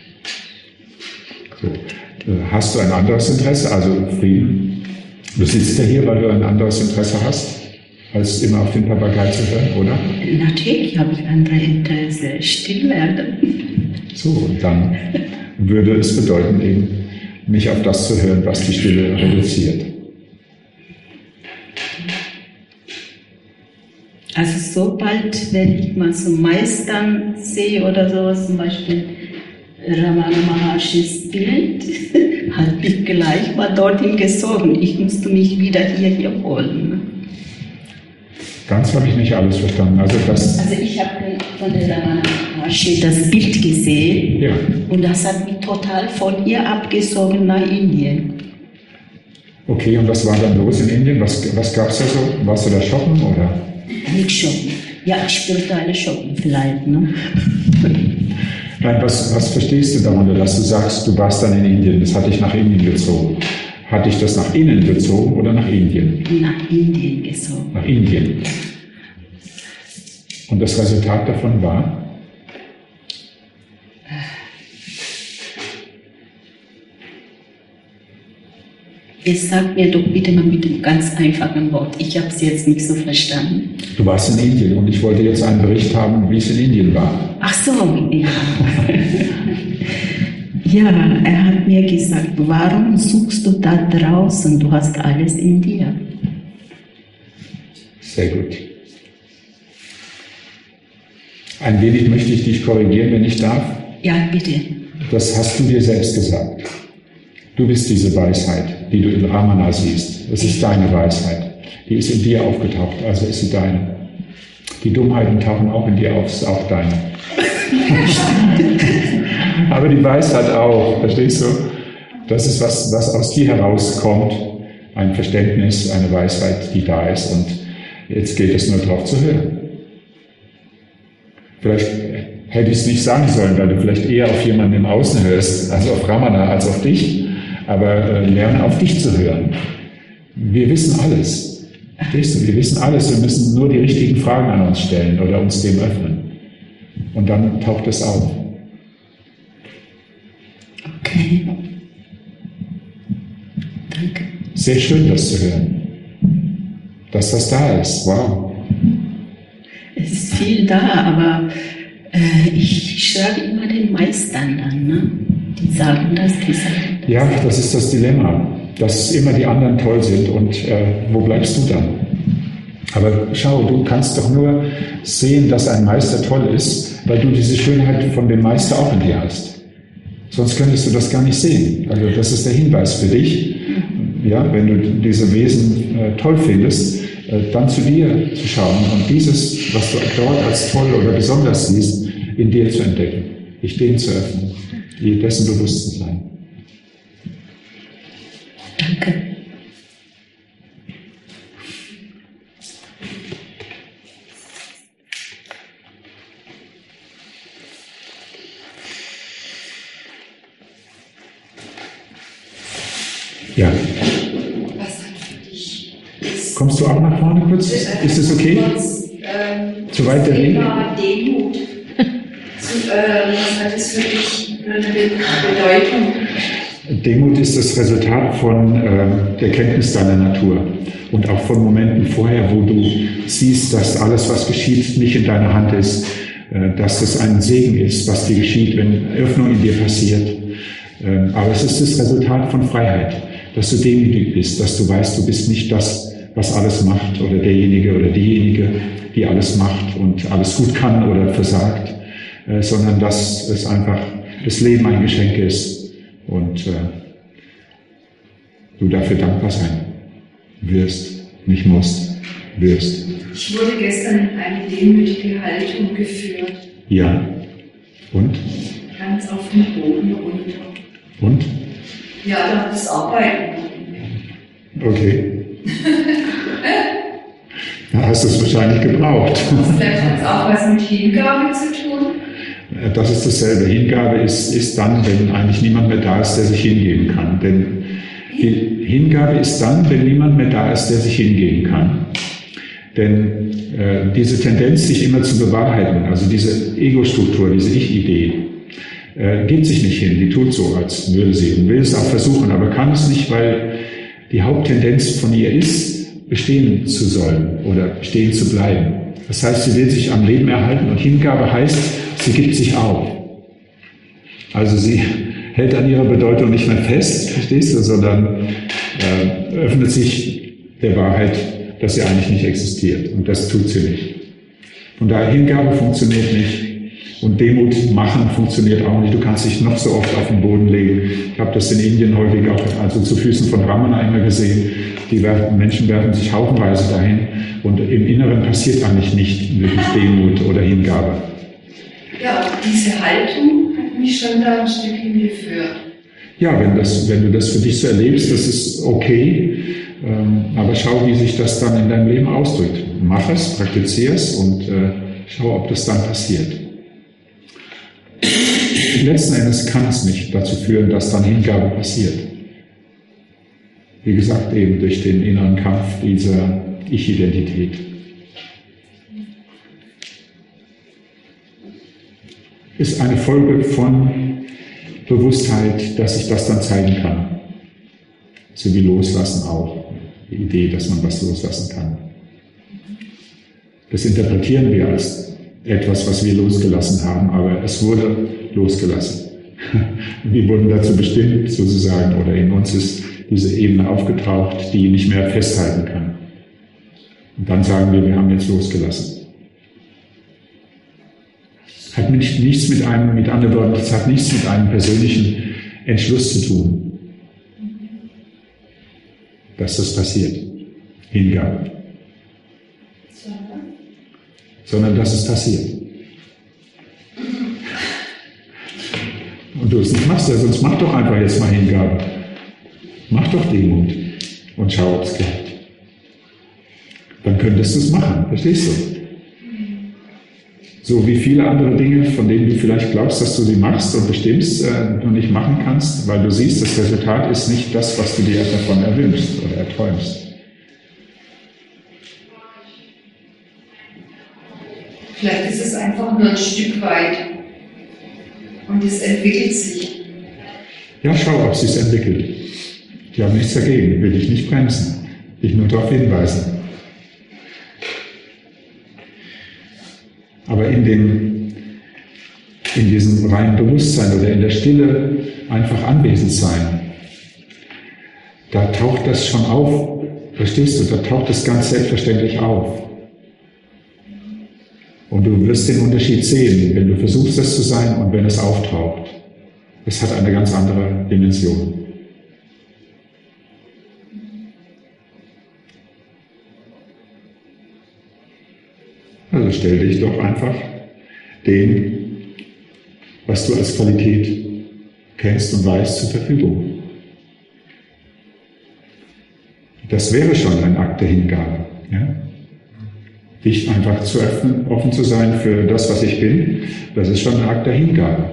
So. Hast du ein anderes Interesse, also Frieden? Du sitzt ja hier, weil du ein anderes Interesse hast, als immer auf den Papagei zu hören, oder? Natürlich habe ich andere Interesse. Still werden. So, und dann würde es bedeuten, eben nicht auf das zu hören, was die Stille reduziert. Also sobald, wenn ich mal so Meistern sehe oder sowas, zum Beispiel Ramana Maharshis Bild, hat mich gleich mal dorthin gesogen. Ich musste mich wieder hierher holen. Ganz habe ich nicht alles verstanden. Also, das also ich habe von der Ramana Maharshi das Bild gesehen, ja. Und das hat mich total von ihr abgesogen nach Indien. Okay, und was war dann los in Indien? Was, was gab es da so? Warst du da shoppen oder? Nicht shoppen. Ja, ich spirituelle shoppen vielleicht. Ne? Nein, was, was verstehst du darunter, dass du sagst, du warst dann in Indien, das hat dich nach Indien gezogen? Hat dich das nach innen gezogen oder nach Indien? Nach Indien gezogen. Nach Indien. Und das Resultat davon war? Jetzt sag mir doch bitte mal mit einem ganz einfachen Wort. Ich habe es jetzt nicht so verstanden. Du warst in Indien und ich wollte jetzt einen Bericht haben, wie es in Indien war. Ach so, ja. Ja, er hat mir gesagt, warum suchst du da draußen? Du hast alles in dir. Sehr gut. Ein wenig möchte ich dich korrigieren, wenn ich darf. Ja, bitte. Das hast du dir selbst gesagt. Du bist diese Weisheit, die du in Ramana siehst. Das ist deine Weisheit. Die ist in dir aufgetaucht, also ist sie deine. Die Dummheiten tauchen auch in dir auf, ist auch deine. Aber die Weisheit auch, verstehst du? Das ist was, was aus dir herauskommt. Ein Verständnis, eine Weisheit, die da ist. Und Jetzt geht es nur darauf zu hören. Vielleicht hätte ich es nicht sagen sollen, weil du vielleicht eher auf jemanden im Außen hörst, also auf Ramana als auf dich, aber äh, lerne auf dich zu hören. Wir wissen alles. Verstehst du? Wir wissen alles, wir müssen nur die richtigen Fragen an uns stellen oder uns dem öffnen. Und dann taucht es auf. Okay. Danke. Sehr schön, das zu hören. Dass das da ist. Wow. Es ist viel da, aber äh, ich schlage immer den Meistern an. Ne? Die sagen das, die sagen das. Ja, das ist das Dilemma, dass immer die anderen toll sind und äh, wo bleibst du dann? Aber schau, du kannst doch nur sehen, dass ein Meister toll ist, weil du diese Schönheit von dem Meister auch in dir hast. Sonst könntest du das gar nicht sehen. Also das ist der Hinweis für dich, ja, wenn du diese Wesen äh, toll findest, äh, dann zu dir zu schauen und dieses, was du dort als toll oder besonders siehst, in dir zu entdecken, dich dem zu öffnen, dir dessen bewusst zu sein. Danke. Ja. Was dann für dich ist. Kommst du auch nach vorne kurz? Ist es okay? Kurz, ähm, Zu weit der Weg? Thema Demut. Zu, äh, was hat es für dich für eine Bedeutung? Demut ist das Resultat von äh, der Kenntnis deiner Natur und auch von Momenten vorher, wo du siehst, dass alles, was geschieht, nicht in deiner Hand ist, äh, dass es ein Segen ist, was dir geschieht, wenn Öffnung in dir passiert. Äh, aber es ist das Resultat von Freiheit, dass du demütig bist, dass du weißt, du bist nicht das, was alles macht oder derjenige oder diejenige, die alles macht und alles gut kann oder versagt, äh, sondern dass es einfach das Leben ein Geschenk ist. Und äh, du dafür dankbar sein wirst, nicht musst, wirst. Ich wurde gestern in eine demütige Haltung geführt. Ja. Und? Ganz auf den Boden runter. Und? Ja, da hat es Arbeiten. Okay. Da hast du es wahrscheinlich gebraucht. Vielleicht hat es auch was mit Hingabe zu tun. Das ist dasselbe. Hingabe ist, ist dann, wenn eigentlich niemand mehr da ist, der sich hingeben kann. Denn die Hingabe ist dann, wenn niemand mehr da ist, der sich hingeben kann. Denn äh, diese Tendenz, sich immer zu bewahrheiten, also diese Ego-Struktur, diese Ich-Idee, äh, gibt sich nicht hin. Die tut so, als würde sie und will es auch versuchen, aber kann es nicht, weil die Haupttendenz von ihr ist, bestehen zu sollen oder bestehen zu bleiben. Das heißt, sie will sich am Leben erhalten und Hingabe heißt, sie gibt sich auf. Also sie hält an ihrer Bedeutung nicht mehr fest, verstehst du, sondern äh, öffnet sich der Wahrheit, dass sie eigentlich nicht existiert. Und das tut sie nicht. Von daher Hingabe funktioniert nicht und Demut machen funktioniert auch nicht. Du kannst dich noch so oft auf den Boden legen. Ich habe das in Indien häufig auch also zu Füßen von Ramana immer gesehen. Die werfen, Menschen werfen sich haufenweise dahin und im Inneren passiert eigentlich nicht wirklich Demut oder Hingabe. Ja, diese Haltung hat mich schon da ein Stück hingeführt. Ja, wenn, das, wenn du das für dich so erlebst, das ist okay, ähm, aber schau, wie sich das dann in deinem Leben ausdrückt. Mach es, praktiziere es und äh, schau, ob das dann passiert. Letzten Endes kann es nicht dazu führen, dass dann Hingabe passiert. Wie gesagt, eben durch den inneren Kampf dieser Ich-Identität. Ist eine Folge von Bewusstheit, dass sich das dann zeigen kann. So wie Loslassen auch. Die Idee, dass man was loslassen kann. Das interpretieren wir als etwas, was wir losgelassen haben, aber es wurde losgelassen. Wir wurden dazu bestimmt, sozusagen, oder in uns ist diese Ebene aufgetaucht, die nicht mehr festhalten kann. Und dann sagen wir, wir haben jetzt losgelassen. Hat nicht, nichts mit einem, mit anderen Worten, es hat nichts mit einem persönlichen Entschluss zu tun, dass das passiert. Hingabe. Sondern dass es passiert. Und du es nicht machst, ja, sonst mach doch einfach jetzt mal Hingabe. Mach doch Demut und schau, ob es klappt. Dann dann könntest du es machen, verstehst du? So wie viele andere Dinge, von denen du vielleicht glaubst, dass du sie machst und bestimmst, äh, du nicht machen kannst, weil du siehst, das Resultat ist nicht das, was du dir davon erwünschst oder erträumst. Vielleicht ist es einfach nur ein Stück weit und es entwickelt sich. Ja, schau, ob es sich entwickelt. Ich habe nichts dagegen, will dich nicht bremsen, dich nur darauf hinweisen. Aber in dem, in diesem reinen Bewusstsein oder in der Stille einfach anwesend sein, da taucht das schon auf, verstehst du, da taucht es ganz selbstverständlich auf. Und du wirst den Unterschied sehen, wenn du versuchst, das zu sein und wenn es auftaucht. Es hat eine ganz andere Dimension. Also stell dich doch einfach dem, was du als Qualität kennst und weißt, zur Verfügung. Das wäre schon ein Akt der Hingabe. Ja? Dich einfach zu öffnen, offen zu sein für das, was ich bin, das ist schon ein Akt der Hingabe.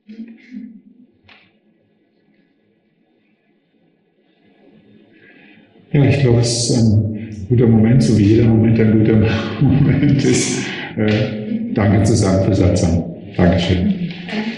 Ja, ich glaube, es ist ein guter Moment, so wie jeder Moment ein guter Moment ist, äh, Danke zu sagen für Satsang. Dankeschön.